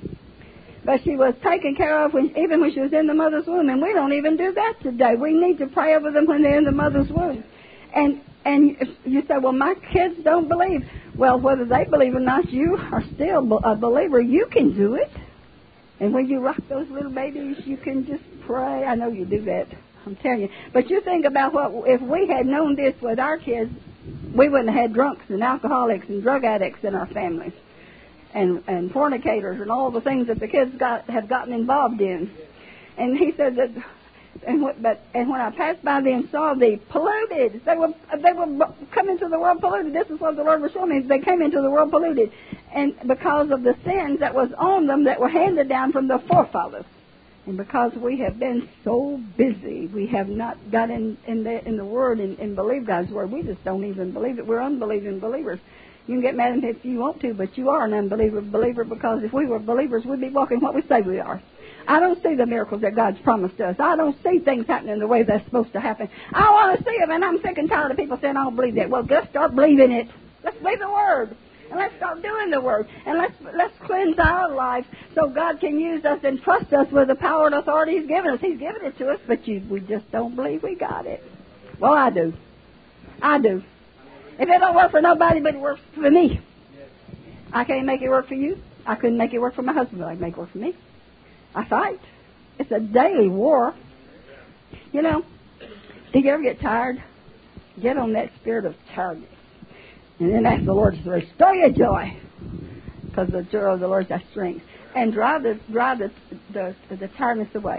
But she was taken care of when, even when she was in the mother's womb. And we don't even do that today. We need to pray over them when they're in the mother's womb. And and you say, well, my kids don't believe. Well, whether they believe or not, you are still a believer. You can do it. And when you rock those little babies, you can just pray. I know you do that. I'm telling you. But you think about what if we had known this with our kids, we wouldn't have had drunks and alcoholics and drug addicts in our families, and and fornicators and all the things that the kids got have gotten involved in. And he said that. And what, but and when I passed by thee and saw thee polluted, they were they were coming to the world polluted. This is what the Lord was showing me. They came into the world polluted, and because of the sins that was on them that were handed down from the forefathers, and because we have been so busy, we have not got in in the in the Word and, and believe God's Word. We just don't even believe it. We're unbelieving believers. You can get mad at me if you want to, but you are an unbeliever believer because if we were believers, we'd be walking what we say we are. I don't see the miracles that God's promised us. I don't see things happening the way they're supposed to happen. I want to see them, and I'm sick and tired of people saying, I don't believe that. Well, just start believing it. Let's believe the Word. And let's start doing the Word. And let's let's cleanse our life so God can use us and trust us with the power and authority He's given us. He's given it to us, but you, we just don't believe we got it. Well, I do. I do. If it don't work for nobody, but it works for me. I can't make it work for you. I couldn't make it work for my husband, but I can make it work for me. I fight. It's a daily war. You know, do you ever get tired? Get on that spirit of tiredness. And then ask the Lord to restore your joy. Because the joy of the Lord is our strength. And drive the drive the, the, the tiredness away.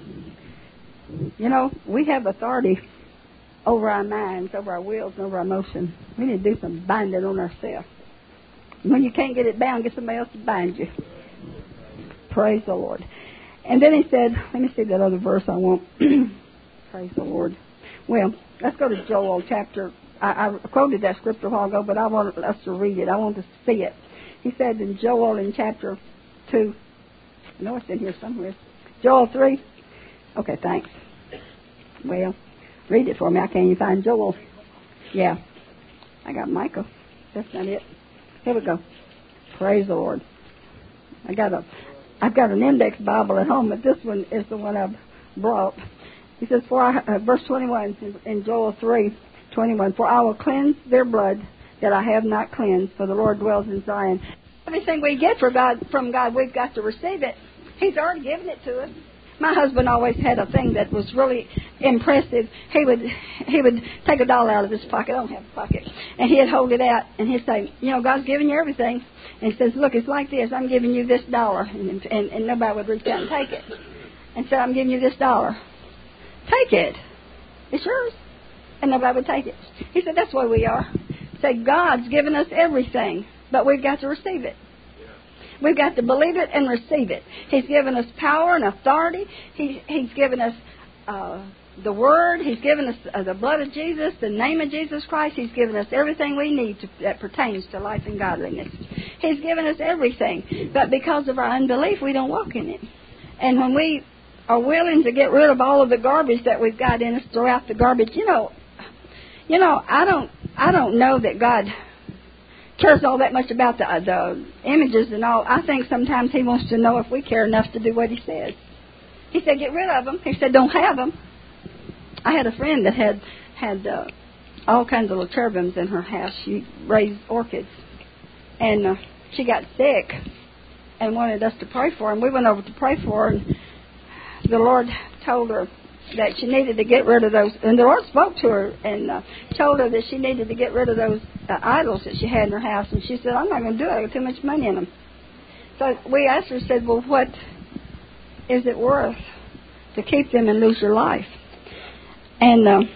You know, we have authority over our minds, over our wills, and over our emotions. We need to do some binding on ourselves. When you can't get it bound, get somebody else to bind you. Praise the Lord. And then he said, let me see that other verse I want. Praise the Lord. Well, let's go to Joel chapter. I, I quoted that scripture a while ago, but I want us to read it. I want to see it. He said in Joel in chapter two. I know it's in here somewhere. Joel three. Okay, thanks. Well, read it for me. I can't even find Joel. Yeah. I got Micah. That's not it. Here we go. Praise the Lord. I got a, I've got an index Bible at home, but this one is the one I've brought. He says, "For I, uh, verse twenty-one in Joel three twenty-one, for I will cleanse their blood that I have not cleansed, for the Lord dwells in Zion." Everything we get for God, from God, we've got to receive it. He's already given it to us. My husband always had a thing that was really impressive. He would he would take a dollar out of his pocket. I don't have a pocket. And he'd hold it out, and he'd say, you know, God's giving you everything. And he says, look, it's like this. I'm giving you this dollar. And, and, and nobody would reach out and take it. And said, I'm giving you this dollar. Take it. It's yours. And nobody would take it. He said, that's why we are. Say, God's given us everything, but we've got to receive it. We've got to believe it and receive it. He's given us power and authority. He, he's given us uh, the Word. He's given us uh, the blood of Jesus, the name of Jesus Christ. He's given us everything we need to, that pertains to life and godliness. He's given us everything. But because of our unbelief, we don't walk in it. And when we are willing to get rid of all of the garbage that we've got in us, throw out the garbage, you know, you know, I don't, I don't know that God cares all that much about the, uh, the images and all. I think sometimes He wants to know if we care enough to do what He says. He said, get rid of them. He said, don't have them. I had a friend that had had uh, all kinds of little cherubims in her house. She raised orchids. And uh, she got sick and wanted us to pray for her. And we went over to pray for her. And the Lord told her that she needed to get rid of those. And the Lord spoke to her and uh, told her that she needed to get rid of those uh, idols that she had in her house. And she said, I'm not going to do it. I got too much money in them. So we asked her, said, well, what is it worth to keep them and lose your life? And uh,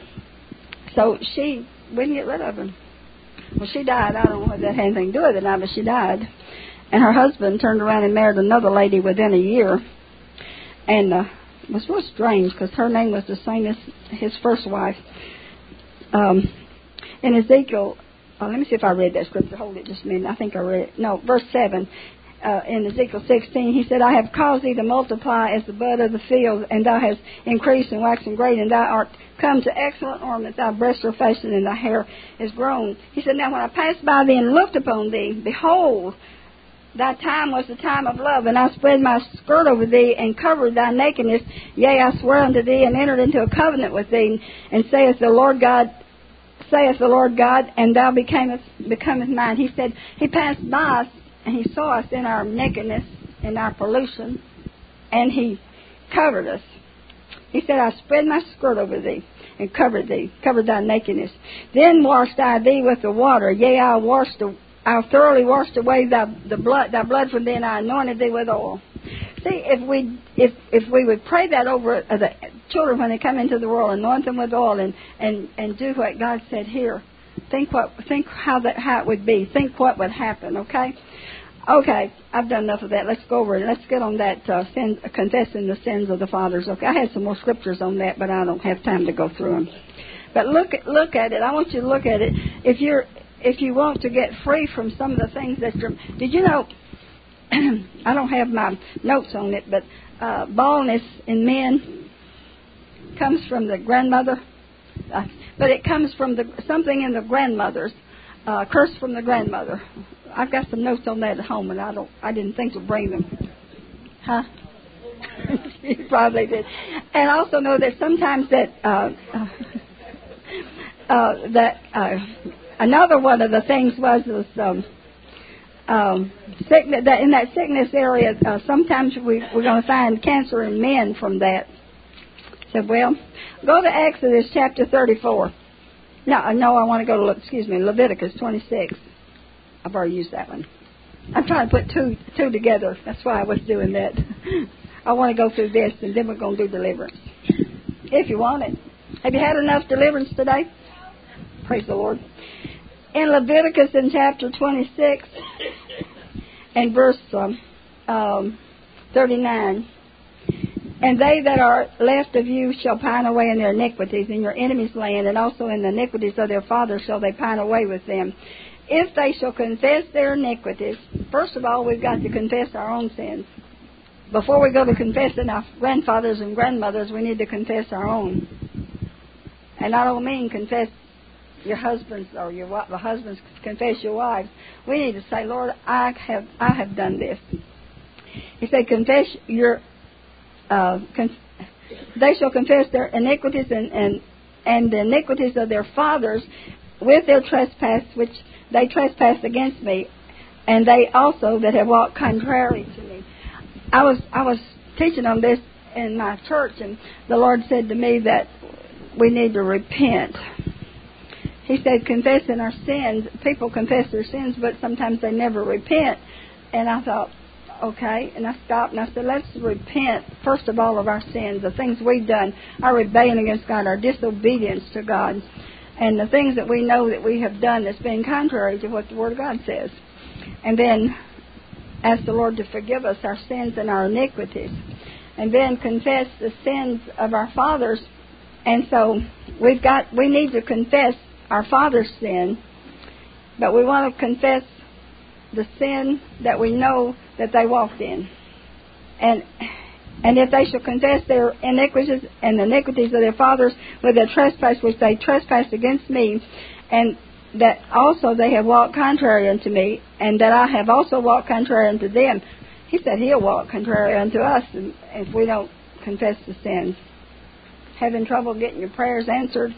so she wouldn't get rid of them. Well, she died. I don't know if that had anything to do with it or not, but she died. And her husband turned around and married another lady within a year. And uh, it was real strange because her name was the same as his first wife. Um, in Ezekiel, uh, let me see if I read that scripture. Hold it just a minute. I think I read it. No, verse seven. Uh, in Ezekiel sixteen, he said, I have caused thee to multiply as the bud of the field, and thou hast increased and waxen great, and thou art come to excellent ornament. Thy breasts are fashioned, and thy hair is grown. He said, now when I passed by thee and looked upon thee, behold, thy time was the time of love, and I spread my skirt over thee and covered thy nakedness. Yea, I swear unto thee and entered into a covenant with thee, and saith the Lord God, saith the Lord God, and thou becamest, becomest mine. He said, he passed by us, and he saw us in our nakedness, in our pollution, and he covered us. He said, I spread my skirt over thee and covered thee, covered thy nakedness. Then washed I thee with the water. Yea, I washed the I thoroughly washed away thy, the blood, thy blood from thee, and I anointed thee with oil. See, if we if if we would pray that over the children when they come into the world, anoint them with oil, and, and, and do what God said here, think what think how that how it would be. Think what would happen. Okay, okay. I've done enough of that. Let's go over it. Let's get on that uh, sin, confessing the sins of the fathers. Okay, I had some more scriptures on that, but I don't have time to go through them. But look look at it. I want you to look at it. If you're If you want to get free from some of the things that you're... Did you know... I don't have my notes on it, but uh, baldness in men comes from the grandmother. Uh, but it comes from the something in the grandmothers. Uh, curse from the grandmother. I've got some notes on that at home, and I don't. I didn't think to bring them. Huh? You probably did. And I also know that sometimes that uh, uh, that uh, another one of the things was was um, um, sickness. That in that sickness area, uh, sometimes we we're going to find cancer in men from that. So well, go to Exodus chapter thirty-four. No, no, I want to go to excuse me Leviticus twenty-six. I've already used that one. I'm trying to put two two together. That's why I was doing that. I want to go through this, and then we're going to do deliverance. If you want it. Have you had enough deliverance today? Praise the Lord. In Leviticus in chapter twenty-six and verse um, um, thirty-nine, and they that are left of you shall pine away in their iniquities in your enemies' land, and also in the iniquities of their fathers shall they pine away with them. If they shall confess their iniquities, first of all, we've got to confess our own sins. Before we go to confessing our grandfathers and grandmothers, we need to confess our own. And I don't mean confess your husbands or your the husbands confess your wives. We need to say, Lord, I have I have done this. He said, confess your. Uh, con- they shall confess their iniquities and, and and the iniquities of their fathers with their trespass which they trespassed against me, and they also that have walked contrary to me. I was I was teaching on this in my church, and the Lord said to me that we need to repent. He said, confessing our sins, people confess their sins, but sometimes they never repent. And I thought, okay, and I stopped and I said, let's repent, first of all, of our sins, the things we've done, our rebellion against God, our disobedience to God, and the things that we know that we have done that's been contrary to what the Word of God says. And then ask the Lord to forgive us our sins and our iniquities. And then confess the sins of our fathers. And so we've got, we need to confess our father's sin, but we want to confess the sin that we know that they walked in. And and if they shall confess their iniquities and the iniquities of their fathers with their trespass which they trespassed against me, and that also they have walked contrary unto me, and that I have also walked contrary unto them. He said he'll walk contrary unto us if we don't confess the sins. Having trouble getting your prayers answered,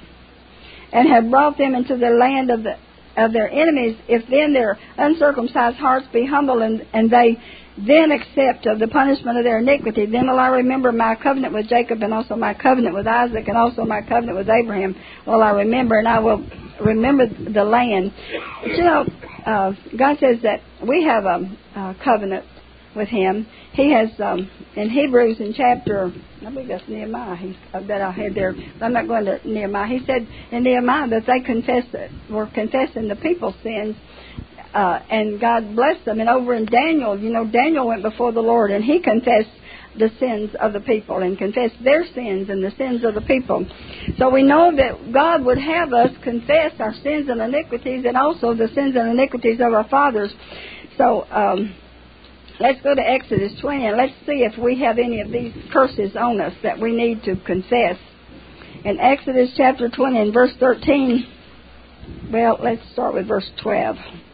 and have brought them into the land of the of their enemies, if then their uncircumcised hearts be humble, and, and they then accept of the punishment of their iniquity, then will I remember my covenant with Jacob, and also my covenant with Isaac, and also my covenant with Abraham will I remember, and I will remember the land. But you know, uh, God says that we have a, a covenant with Him. He has, um, in Hebrews in chapter, I believe that's Nehemiah he, uh, that I had there, but I'm not going to Nehemiah. He said in Nehemiah that they confessed, were confessing the people's sins, uh, and God blessed them. And over in Daniel, you know, Daniel went before the Lord, and he confessed the sins of the people, and confessed their sins and the sins of the people. So we know that God would have us confess our sins and iniquities, and also the sins and iniquities of our fathers. So, um, let's go to Exodus twenty, and let's see if we have any of these curses on us that we need to confess. In Exodus chapter twenty and verse thirteen, well, let's start with verse twelve.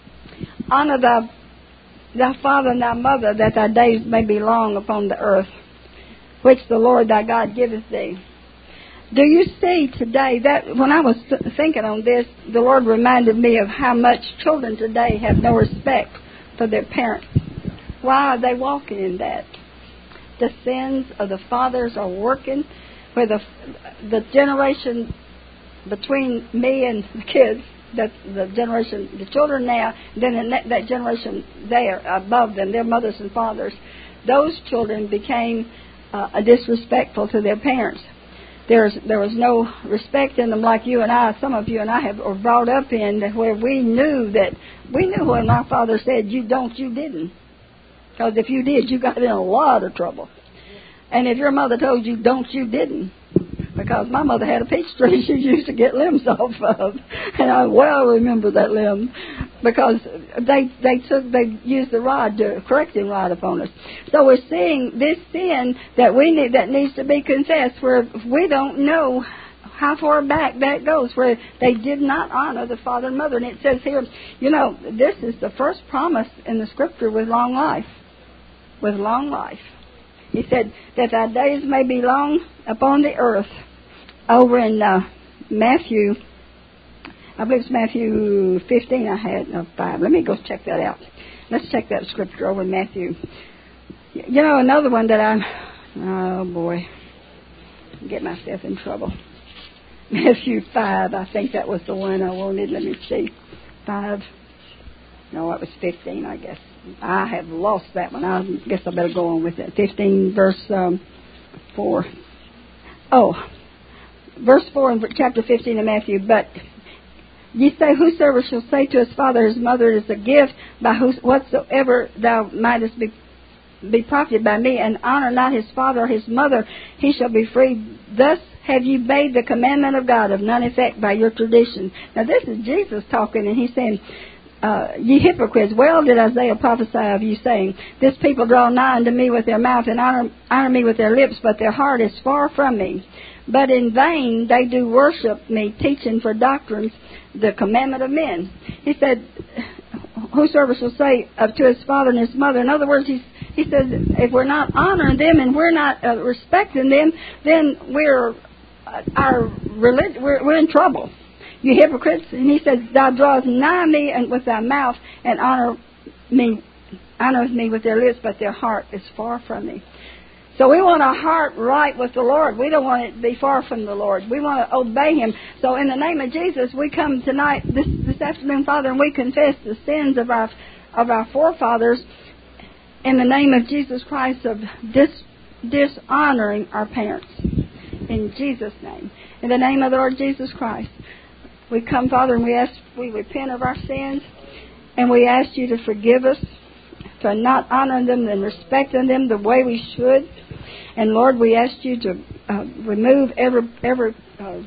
Honor thy, thy father and thy mother, that thy days may be long upon the earth, which the Lord thy God giveth thee. Do you see today that when I was thinking on this, the Lord reminded me of how much children today have no respect for their parents. Why are they walking in that? The sins of the fathers are working, where the the generation between me and the kids, that the generation, the children now, then that, that generation there above them, their mothers and fathers, those children became uh, disrespectful to their parents. There's there was no respect in them like you and I, some of you and I have were brought up in, where we knew that we knew when our father said, "You don't, you didn't." Because if you did, you got in a lot of trouble. And if your mother told you don't, you didn't. Because my mother had a peach tree she used to get limbs off of. And I well remember that limb. Because they they took they used the rod, the correcting rod upon us. So we're seeing this sin that we need that needs to be confessed, where we don't know how far back that goes, where they did not honor the father and mother. And it says here, you know, this is the first promise in the Scripture with long life. With long life. He said that thy days may be long upon the earth. Over in uh, Matthew, I believe it's Matthew fifteen I had, no, five. Let me go check that out. Let's check that Scripture over in Matthew. You know, another one that I'm, oh boy, get myself in trouble. Matthew five, I think that was the one I wanted. Let me see. five. No, it was fifteen, I guess. I have lost that one. I guess I better go on with it. fifteen, verse um, four. Oh, verse four in chapter fifteen of Matthew. But ye say, whosoever shall say to his father or his mother, it is a gift, by whos- whatsoever thou mightest be be profited by me, and honor not his father or his mother, he shall be free. Thus have you made the commandment of God of none effect by your tradition. Now this is Jesus talking, and he's saying, uh, ye hypocrites, well did Isaiah prophesy of you, saying, this people draw nigh unto me with their mouth, and honor, honor me with their lips, but their heart is far from me. But in vain they do worship me, teaching for doctrines the commandment of men. He said, whosoever shall say uh, to his father and his mother. In other words, he's He says, if we're not honoring them and we're not uh, respecting them, then we're uh, our religion. We're, we're in trouble. You hypocrites! And he says, thou drawest nigh me and with thy mouth, and honor me, honors me with their lips, but their heart is far from me. So we want our heart right with the Lord. We don't want it to be far from the Lord. We want to obey Him. So in the name of Jesus, we come tonight, this this afternoon, Father, and we confess the sins of our of our forefathers. In the name of Jesus Christ, of dis, dishonoring our parents. In Jesus' name. In the name of the Lord Jesus Christ. We come, Father, and we ask, we repent of our sins. And we ask you to forgive us for not honoring them and respecting them the way we should. And Lord, we ask you to uh, remove every, every uh,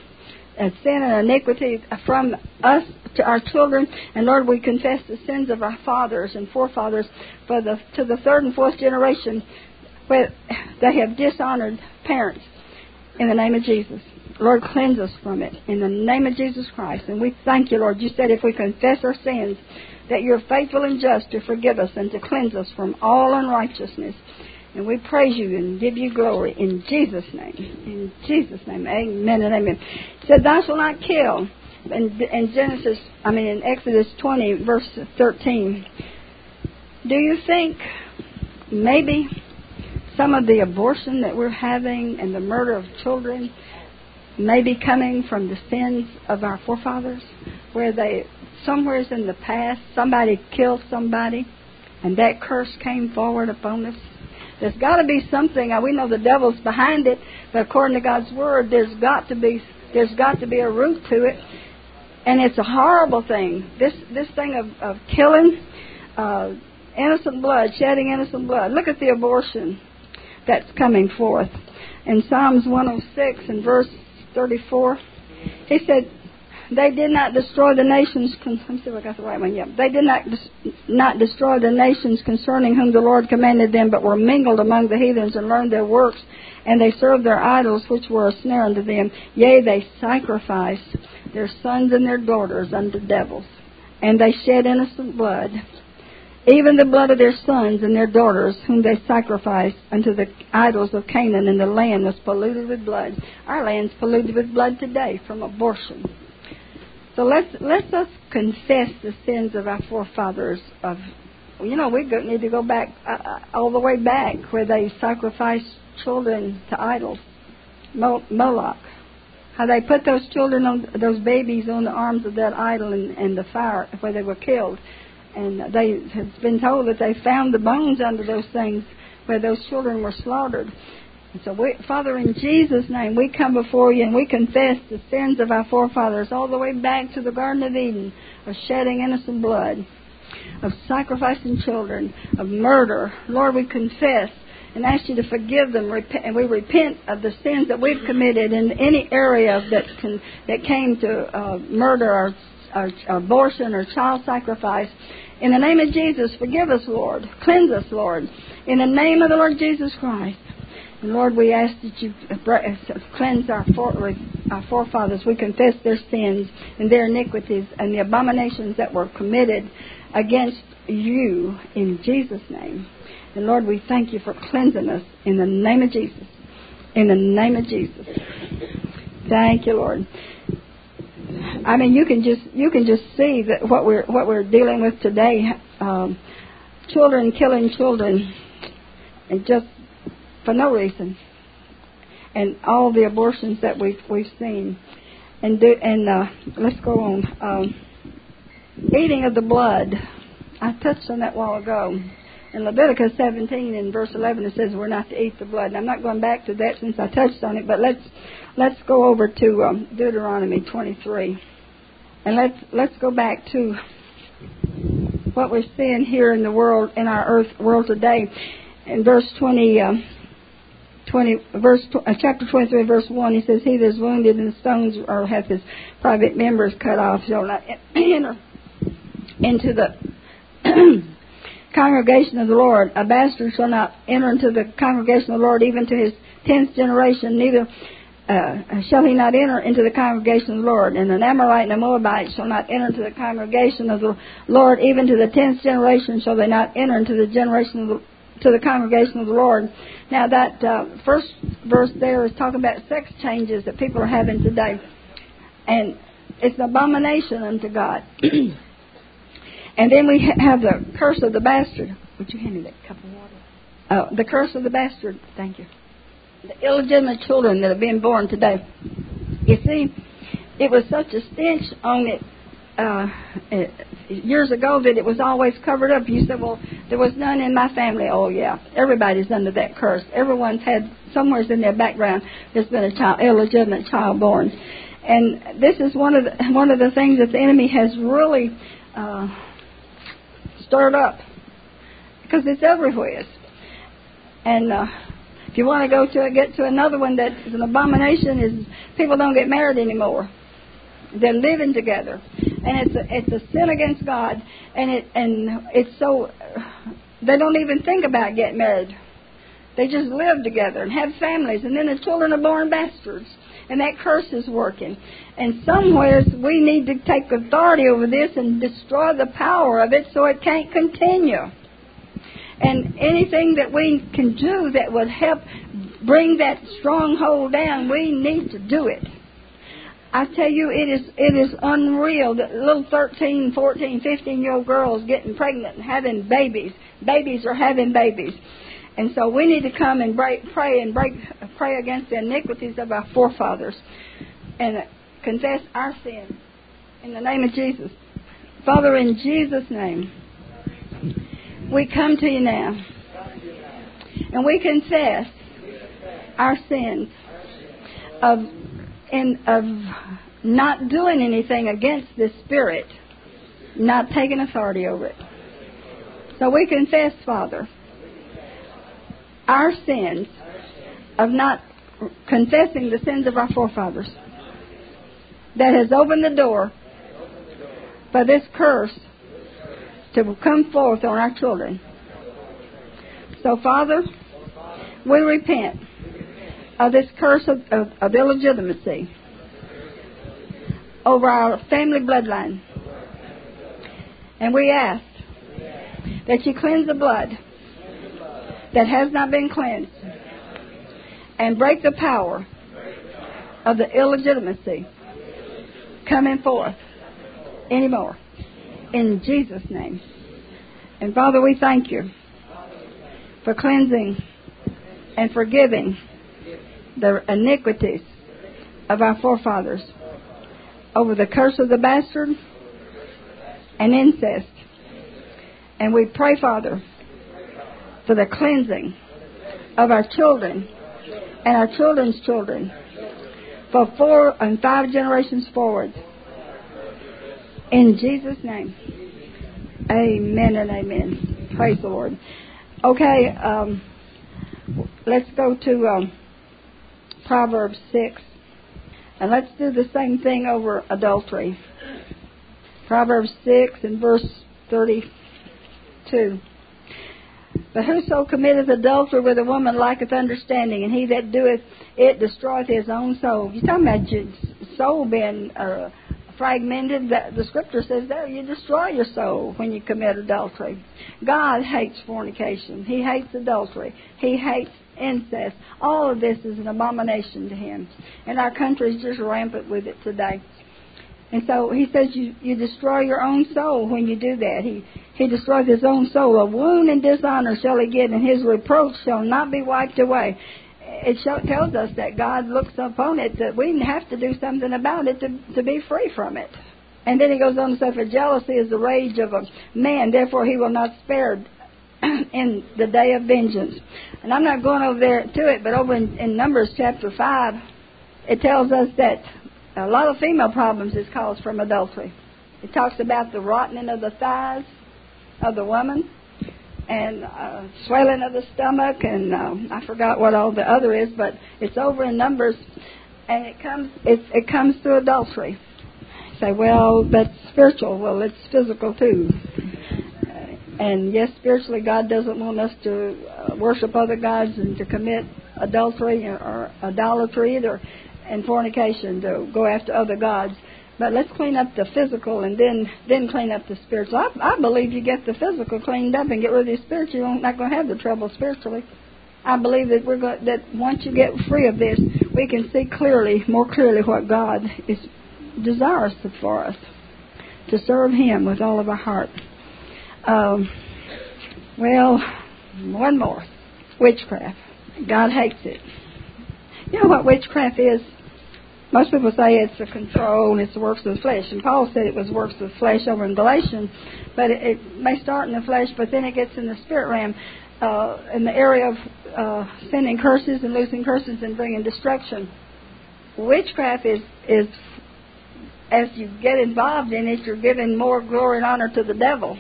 sin and iniquity from us to our children. And Lord, we confess the sins of our fathers and forefathers for the to the third and fourth generation where they have dishonored parents. In the name of Jesus, Lord, cleanse us from it. In the name of Jesus Christ. And we thank you, Lord. You said if we confess our sins, that you're faithful and just to forgive us and to cleanse us from all unrighteousness. And we praise you and give you glory in Jesus' name. In Jesus' name. Amen and amen. It said, thou shalt not kill. In, in Genesis, I mean in Exodus twenty, verse thirteen. Do you think maybe some of the abortion that we're having and the murder of children may be coming from the sins of our forefathers? Where they, somewhere in the past, somebody killed somebody and that curse came forward upon us. There's got to be something. We know the devil's behind it, but according to God's word, there's got to be there's got to be a root to it, and it's a horrible thing. This this thing of of killing uh, innocent blood, shedding innocent blood. Look at the abortion that's coming forth in Psalms one oh six and verse thirty-four. He said, they did not destroy the nations. Con- Let me see if I got the right one. Yeah, they did not dis- not destroy the nations concerning whom the Lord commanded them, but were mingled among the heathens and learned their works, and they served their idols, which were a snare unto them. Yea, they sacrificed their sons and their daughters unto devils, and they shed innocent blood, even the blood of their sons and their daughters, whom they sacrificed unto the idols of Canaan, and the land was polluted with blood. Our land's polluted with blood today from abortion. So let's let's us confess the sins of our forefathers. Of you know, we go, need to go back uh, all the way back where they sacrificed children to idols, Moloch. How they put those children on those babies on the arms of that idol and, and the fire where they were killed, and they have been told that they found the bones under those things where those children were slaughtered. And so, we, Father, in Jesus' name, we come before you and we confess the sins of our forefathers all the way back to the Garden of Eden, of shedding innocent blood, of sacrificing children, of murder. Lord, we confess and ask you to forgive them, and we repent of the sins that we've committed in any area that can, that came to uh, murder or, or abortion or child sacrifice. In the name of Jesus, forgive us, Lord. Cleanse us, Lord. In the name of the Lord Jesus Christ. And Lord, we ask that you cleanse our, fore, our forefathers. We confess their sins and their iniquities and the abominations that were committed against you in Jesus' name. And Lord, we thank you for cleansing us in the name of Jesus. In the name of Jesus. Thank you, Lord. I mean, you can just you can just see that what we're what we're dealing with today. Um, children killing children, and just for no reason, and all the abortions that we've we've seen, and do, and uh, let's go on. Um, eating of the blood. I touched on that a while ago. In Leviticus seventeen, in verse eleven, it says we're not to eat the blood. And I'm not going back to that since I touched on it, but let's let's go over to um, Deuteronomy twenty-three, and let's let's go back to what we're seeing here in the world, in our earth world today. In verse twenty, um, twenty, verse uh, chapter twenty-three, verse one, he says, "He that is wounded in the stones or hath his private members cut off shall not enter into the congregation of the Lord. A bastard shall not enter into the congregation of the Lord, even to his tenth generation. Neither uh, shall he not enter into the congregation of the Lord. And an Amorite and a Moabite shall not enter into the congregation of the Lord, even to the tenth generation shall they not enter into the generation of the, to the congregation of the Lord." Now that uh, first verse there is talking about sex changes that people are having today, and it's an abomination unto God. And then we ha- have the curse of the bastard. Would you hand me that cup of water? Uh, the curse of the bastard. Thank you. The illegitimate children that are being born today. You see, it was such a stench on it uh, years ago that it was always covered up. You said, well, there was none in my family. Oh, yeah. Everybody's under that curse. Everyone's had, somewhere in their background, there's been a child, illegitimate child born. And this is one of the, one of the things that the enemy has really Uh, stirred up, because it's everywhere. And uh, if you want to go to get to another one that is an abomination, is people don't get married anymore. They're living together, and it's a, it's a sin against God. And it and it's so they don't even think about getting married. They just live together and have families, and then the children are born bastards. And that curse is working. And somewhere we need to take authority over this and destroy the power of it so it can't continue. And anything that we can do that would help bring that stronghold down, we need to do it. I tell you, it is it is unreal that little thirteen, fourteen, fifteen-year-old girls getting pregnant and having babies. Babies are having babies. And so we need to come and break, pray and break, pray against the iniquities of our forefathers and confess our sins in the name of Jesus. Father, in Jesus' name, we come to you now and we confess our sins of in of not doing anything against this spirit, not taking authority over it. So we confess, Father, our sins of not confessing the sins of our forefathers that has opened the door for this curse to come forth on our children. So, Father, we repent of this curse of, of, of illegitimacy over our family bloodline. And we ask that you cleanse the blood that has not been cleansed and break the power of the illegitimacy coming forth anymore. In Jesus' name. And Father, we thank you for cleansing and forgiving the iniquities of our forefathers over the curse of the bastard and incest. And we pray, Father, for the cleansing of our children and our children's children for four and five generations forward. In Jesus' name. Amen and amen. Praise the Lord. Okay, um, let's go to um, Proverbs six. And let's do the same thing over adultery. Proverbs six and verse thirty-two. But whoso committeth adultery with a woman lacketh understanding, and he that doeth it destroyeth his own soul. You're talking about your soul being uh, fragmented. The, the scripture says there, you destroy your soul when you commit adultery. God hates fornication. He hates adultery. He hates incest. All of this is an abomination to him. And our country is just rampant with it today. And so he says you, you destroy your own soul when you do that. He he destroys his own soul. A wound and dishonor shall he get, and his reproach shall not be wiped away. It show, tells us that God looks upon it, that we have to do something about it to, to be free from it. And then he goes on to say, for jealousy is the rage of a man, therefore he will not spare in the day of vengeance. And I'm not going over there to it, but over in, in Numbers chapter five, it tells us that a lot of female problems is caused from adultery. It talks about the rotting of the thighs of the woman, and uh, swelling of the stomach, and uh, I forgot what all the other is, but it's over in Numbers, and it comes it, it comes through adultery. You say, well, that's spiritual. Well, it's physical too. Uh, and yes, spiritually, God doesn't want us to uh, worship other gods and to commit adultery or, or idolatry either, and fornication, to go after other gods. But let's clean up the physical and then then clean up the spiritual. I, I believe you get the physical cleaned up and get rid of the spiritual, you're not going to have the trouble spiritually. I believe that we're going, that once you get free of this, we can see clearly, more clearly, what God is desirous for us, to serve Him with all of our heart. Um, well, one more, witchcraft. God hates it. You know what witchcraft is? Most people say it's a control and it's the works of the flesh. And Paul said it was works of the flesh over in Galatians. But it, it may start in the flesh, but then it gets in the spirit realm, uh, in the area of uh, sending curses and loosing curses and bringing destruction. Witchcraft is, is, as you get involved in it, you're giving more glory and honor to the devil.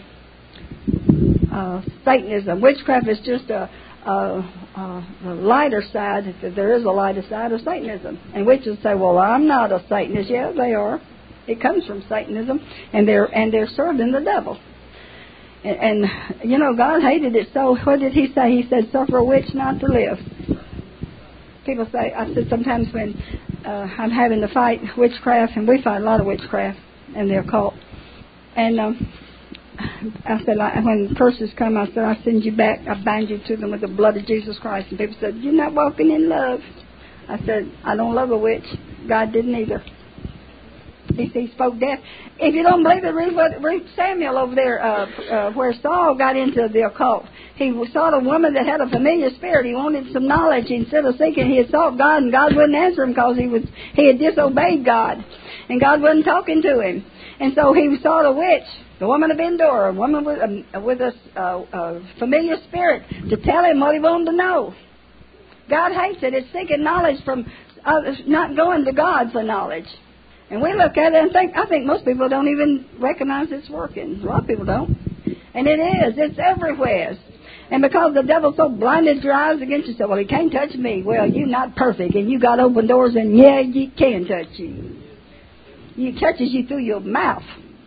Uh, Satanism. Witchcraft is just a... Uh, uh, the lighter side, if there is a lighter side of Satanism. And witches say, well, I'm not a Satanist. Yeah, they are. It comes from Satanism, and they're and they're serving the devil. And, and, you know, God hated it so. What did He say? He said, suffer a witch not to live. People say, I said sometimes when uh, I'm having to fight witchcraft, and we fight a lot of witchcraft and the occult. And um, I said, I, when curses come, I said, I send you back, I bind you to them with the blood of Jesus Christ. And people said, you're not walking in love. I said, I don't love a witch. God didn't either. He, he spoke death. If you don't believe it, read, what, read Samuel over there, uh, uh, where Saul got into the occult. He saw a woman that had a familiar spirit. He wanted some knowledge. Instead of thinking, he had sought God, and God wouldn't answer him because he was he had disobeyed God, and God wasn't talking to him. And so he sought a witch, the woman of Endor, a woman with, um, with a, uh, a familiar spirit, to tell him what he wanted to know. God hates it. It's seeking knowledge from others, not going to God for knowledge. And we look at it and think, I think most people don't even recognize it's working. A lot of people don't. And it is. It's everywhere. And because the devil so blinded your eyes against you, say, well, he can't touch me. Well, you're not perfect, and you got open doors, and yeah, he can touch you. He touches you through your mouth.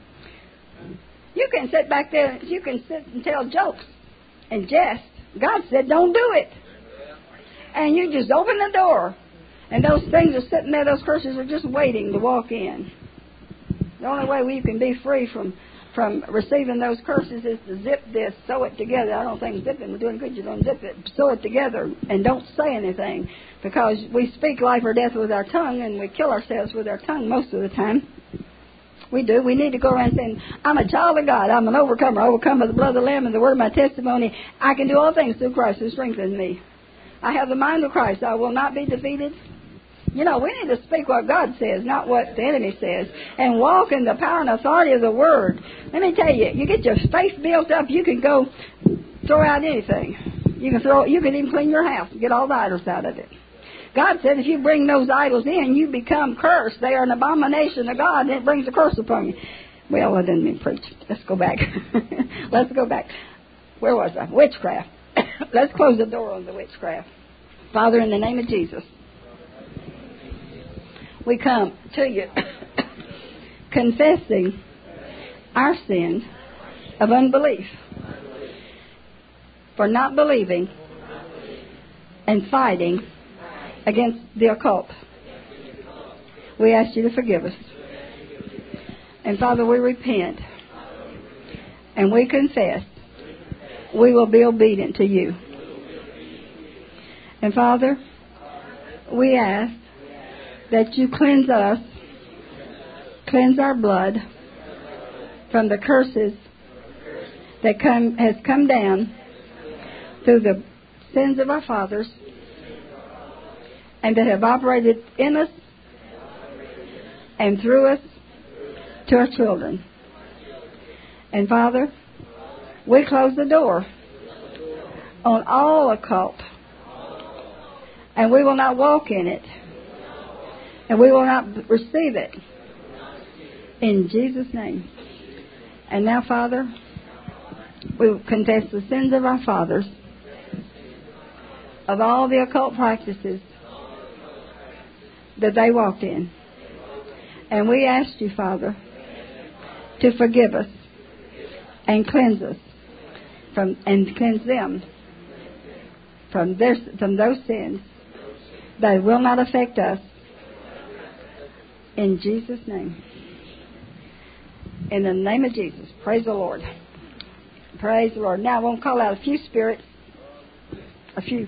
You can sit back there, you can sit and tell jokes and jest. God said, don't do it. And you just open the door. And those things are sitting there, those curses are just waiting to walk in. The only way we can be free from, from receiving those curses is to zip this, sew it together. I don't think zipping, we're doing good, you don't zip it. Sew it together and don't say anything. Because we speak life or death with our tongue, and we kill ourselves with our tongue most of the time. We do. We need to go around saying, I'm a child of God. I'm an overcomer. I overcome by the blood of the Lamb and the word of my testimony. I can do all things through Christ who strengthens me. I have the mind of Christ. I will not be defeated. You know, we need to speak what God says, not what the enemy says, and walk in the power and authority of the Word. Let me tell you, you get your faith built up, you can go throw out anything. You can throw, you can even clean your house and get all the idols out of it. God said if you bring those idols in, you become cursed. They are an abomination to God, and it brings a curse upon you. Well, I didn't mean preach. Let's go back. Let's go back. Where was I? Witchcraft. Let's close the door on the witchcraft. Father, in the name of Jesus, we come to you confessing our sin of unbelief. for not believing and fighting against the occult. We ask you to forgive us. And Father, we repent and we confess we will be obedient to you. And Father, we ask that you cleanse us, cleanse our blood from the curses that come has come down through the sins of our fathers and that have operated in us and through us to our children. And Father, we close the door on all occult, and we will not walk in it, and we will not receive it. In Jesus' name. And now, Father, we confess the sins of our fathers, of all the occult practices that they walked in. And we ask you, Father, to forgive us and cleanse us from and cleanse them from their from those sins that will not affect us. In Jesus' name. In the name of Jesus. Praise the Lord. Praise the Lord. Now I won't call out a few spirits. A few.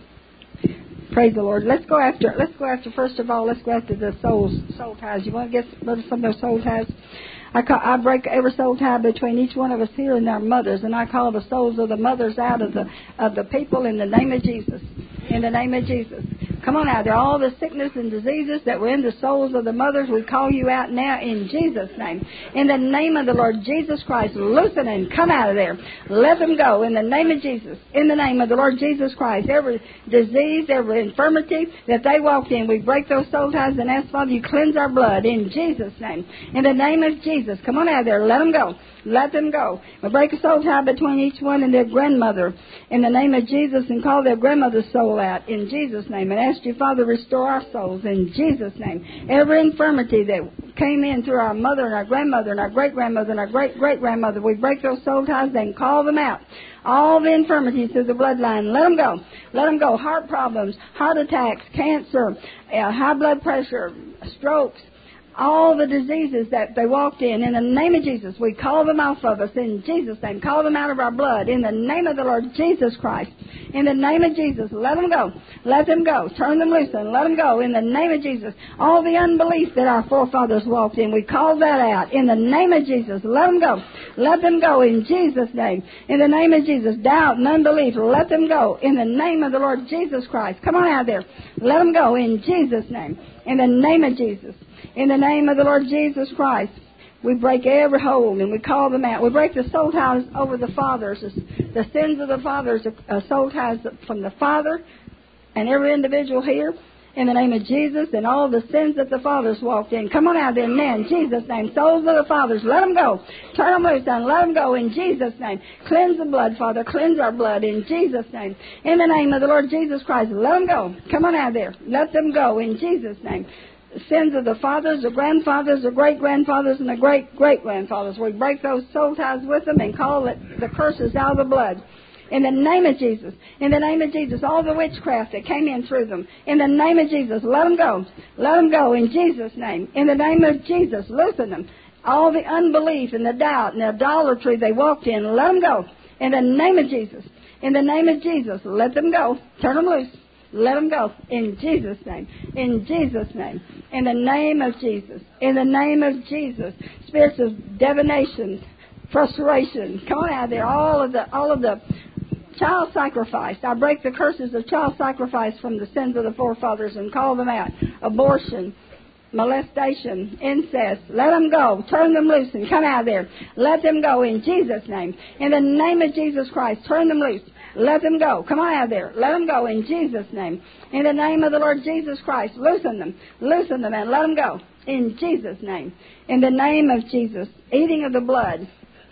Praise the Lord. Let's go after, let's go after, first of all, let's go after the souls, soul ties. You want to get some of those soul ties? I, call, I break every soul tie between each one of us here and our mothers, and I call the souls of the mothers out of the of the people in the name of Jesus. In the name of Jesus. Come on out there. All the sickness and diseases that were in the souls of the mothers, we call you out now in Jesus' name. In the name of the Lord Jesus Christ, loosen and come out of there. Let them go in the name of Jesus. In the name of the Lord Jesus Christ. Every disease, every infirmity that they walked in, we break those soul ties and ask, Father, you cleanse our blood in Jesus' name. In the name of Jesus. Come on out there. Let them go. Let them go. We break a soul tie between each one and their grandmother in the name of Jesus and call their grandmother's soul out in Jesus' name. And ask you, Father, restore our souls in Jesus' name. Every infirmity that came in through our mother and our grandmother and our great-grandmother and our great-great-grandmother, we break those soul ties and call them out. All the infirmities through the bloodline, let them go. Let them go. Heart problems, heart attacks, cancer, uh, high blood pressure, strokes, all the diseases that they walked in, in the name of Jesus, we call them off of us in Jesus' name. Call them out of our blood in the name of the Lord Jesus Christ. In the name of Jesus, let them go. Let them go. Turn them loose and let them go in the name of Jesus. All the unbelief that our forefathers walked in, we call that out in the name of Jesus. Let them go. Let them go in Jesus' name. In the name of Jesus, doubt and unbelief, let them go in the name of the Lord Jesus Christ. Come on out there. Let them go in Jesus' name. In the name of Jesus. In the name of the Lord Jesus Christ, we break every hold and we call them out. We break the soul ties over the fathers, the sins of the fathers, uh, soul ties from the Father and every individual here. In the name of Jesus and all the sins that the fathers walked in. Come on out there now in Jesus' name. Souls of the fathers, let them go. Turn them loose and let them go in Jesus' name. Cleanse the blood, Father. Cleanse our blood in Jesus' name. In the name of the Lord Jesus Christ, let them go. Come on out there. Let them go in Jesus' name. Sins of the fathers, the grandfathers, the great-grandfathers, and the great-great-grandfathers. We break those soul ties with them and call it the curses out of the blood. In the name of Jesus. In the name of Jesus. All the witchcraft that came in through them. In the name of Jesus. Let them go. Let them go in Jesus' name. In the name of Jesus. Loosen them. All the unbelief and the doubt and the idolatry they walked in. Let them go. In the name of Jesus. In the name of Jesus. Let them go. Turn them loose. Let them go. In Jesus' name. In Jesus' name. In the name of Jesus. In the name of Jesus. Spirits of divination, frustration. Come on out there. All of the, all of the child sacrifice. I break the curses of child sacrifice from the sins of the forefathers and call them out. Abortion, molestation, incest. Let them go. Turn them loose and come out there. Let them go in Jesus' name. In the name of Jesus Christ, turn them loose. Let them go. Come on out there. Let them go in Jesus' name. In the name of the Lord Jesus Christ, loosen them. Loosen them and let them go in Jesus' name. In the name of Jesus. Eating of the blood.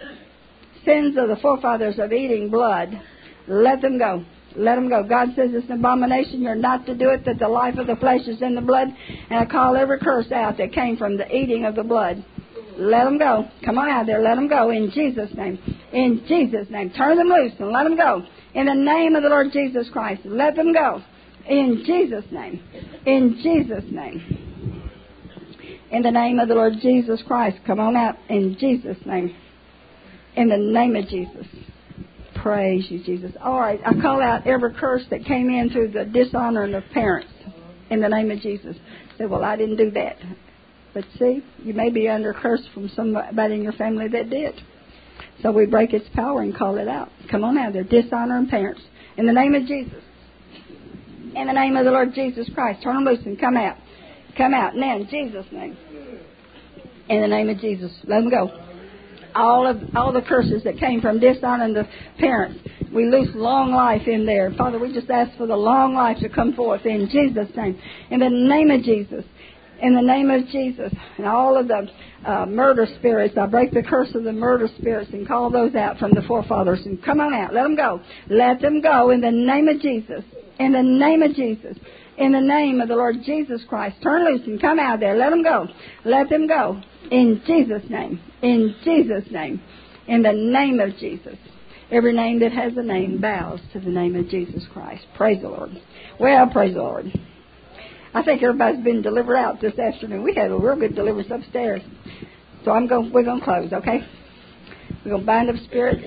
Sins of the forefathers of eating blood. Let them go. Let them go. God says it's an abomination. You're not to do it, that the life of the flesh is in the blood. And I call every curse out that came from the eating of the blood. Let them go. Come on out there. Let them go in Jesus' name. In Jesus' name. Turn them loose and let them go. In the name of the Lord Jesus Christ, let them go. In Jesus' name. In Jesus' name. In the name of the Lord Jesus Christ, come on out. In Jesus' name. In the name of Jesus. Praise you, Jesus. All right, I call out every curse that came in through the dishonoring of parents. In the name of Jesus. Say, well, I didn't do that. But see, you may be under curse from somebody in your family that did. So we break its power and call it out. Come on out. They're dishonoring parents. In the name of Jesus. In the name of the Lord Jesus Christ. Turn them loose and come out. Come out now in Jesus' name. In the name of Jesus. Let them go. All of all the curses that came from dishonoring the parents. We loose long life in there. Father, we just ask for the long life to come forth in Jesus' name. In the name of Jesus. In the name of Jesus. And all of the uh, murder spirits, I break the curse of the murder spirits and call those out from the forefathers. And come on out. Let them go. Let them go in the name of Jesus. In the name of Jesus. In the name of the Lord Jesus Christ. Turn loose and come out there. Let them go. Let them go. In Jesus' name. In Jesus' name. In the name of Jesus. Every name that has a name bows to the name of Jesus Christ. Praise the Lord. Well, praise the Lord. I think everybody's been delivered out this afternoon. We had a real good deliverance upstairs. So I'm going, we're going to close, okay? We're going to bind up spirits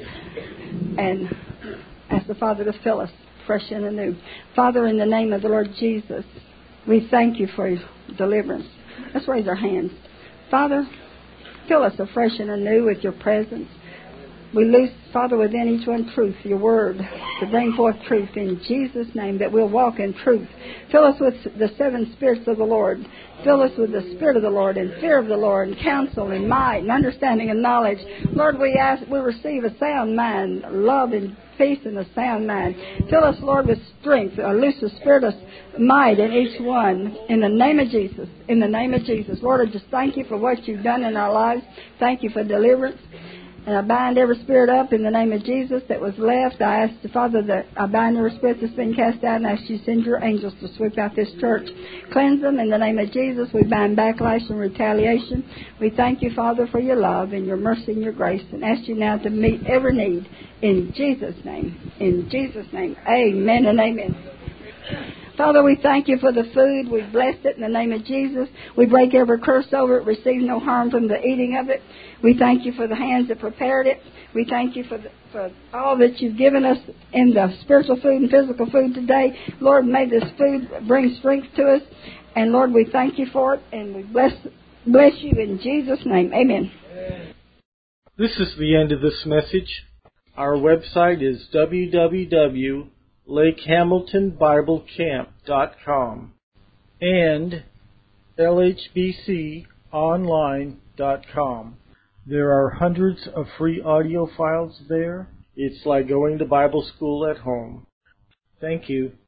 and ask the Father to fill us fresh and anew. Father, in the name of the Lord Jesus, we thank you for your deliverance. Let's raise our hands. Father, fill us afresh and anew with your presence. We loose, Father, within each one truth, your word, to bring forth truth in Jesus' name, that we'll walk in truth. Fill us with the seven spirits of the Lord. Fill us with the Spirit of the Lord and fear of the Lord and counsel and might and understanding and knowledge. Lord, we ask, we receive a sound mind, love and peace and a sound mind. Fill us, Lord, with strength. Uh, loose the Spirit of might in each one. In the name of Jesus. In the name of Jesus. Lord, I just thank you for what you've done in our lives. Thank you for deliverance. And I bind every spirit up in the name of Jesus that was left. I ask the Father that I bind every spirit that's been cast out and ask you to send your angels to sweep out this church. Cleanse them in the name of Jesus. We bind backlash and retaliation. We thank you, Father, for your love and your mercy and your grace, and ask you now to meet every need in Jesus' name. In Jesus' name. Amen and amen. Father, we thank you for the food. We've blessed it in the name of Jesus. We break every curse over it. Receive no harm from the eating of it. We thank you for the hands that prepared it. We thank you for, the, for all that you've given us in the spiritual food and physical food today. Lord, may this food bring strength to us. And Lord, we thank you for it. And we bless, bless you in Jesus' name. Amen. This is the end of this message. Our website is w w w dot lake hamilton bible camp dot com and l h b c online dot com. There are hundreds of free audio files there. It's like going to Bible school at home. Thank you.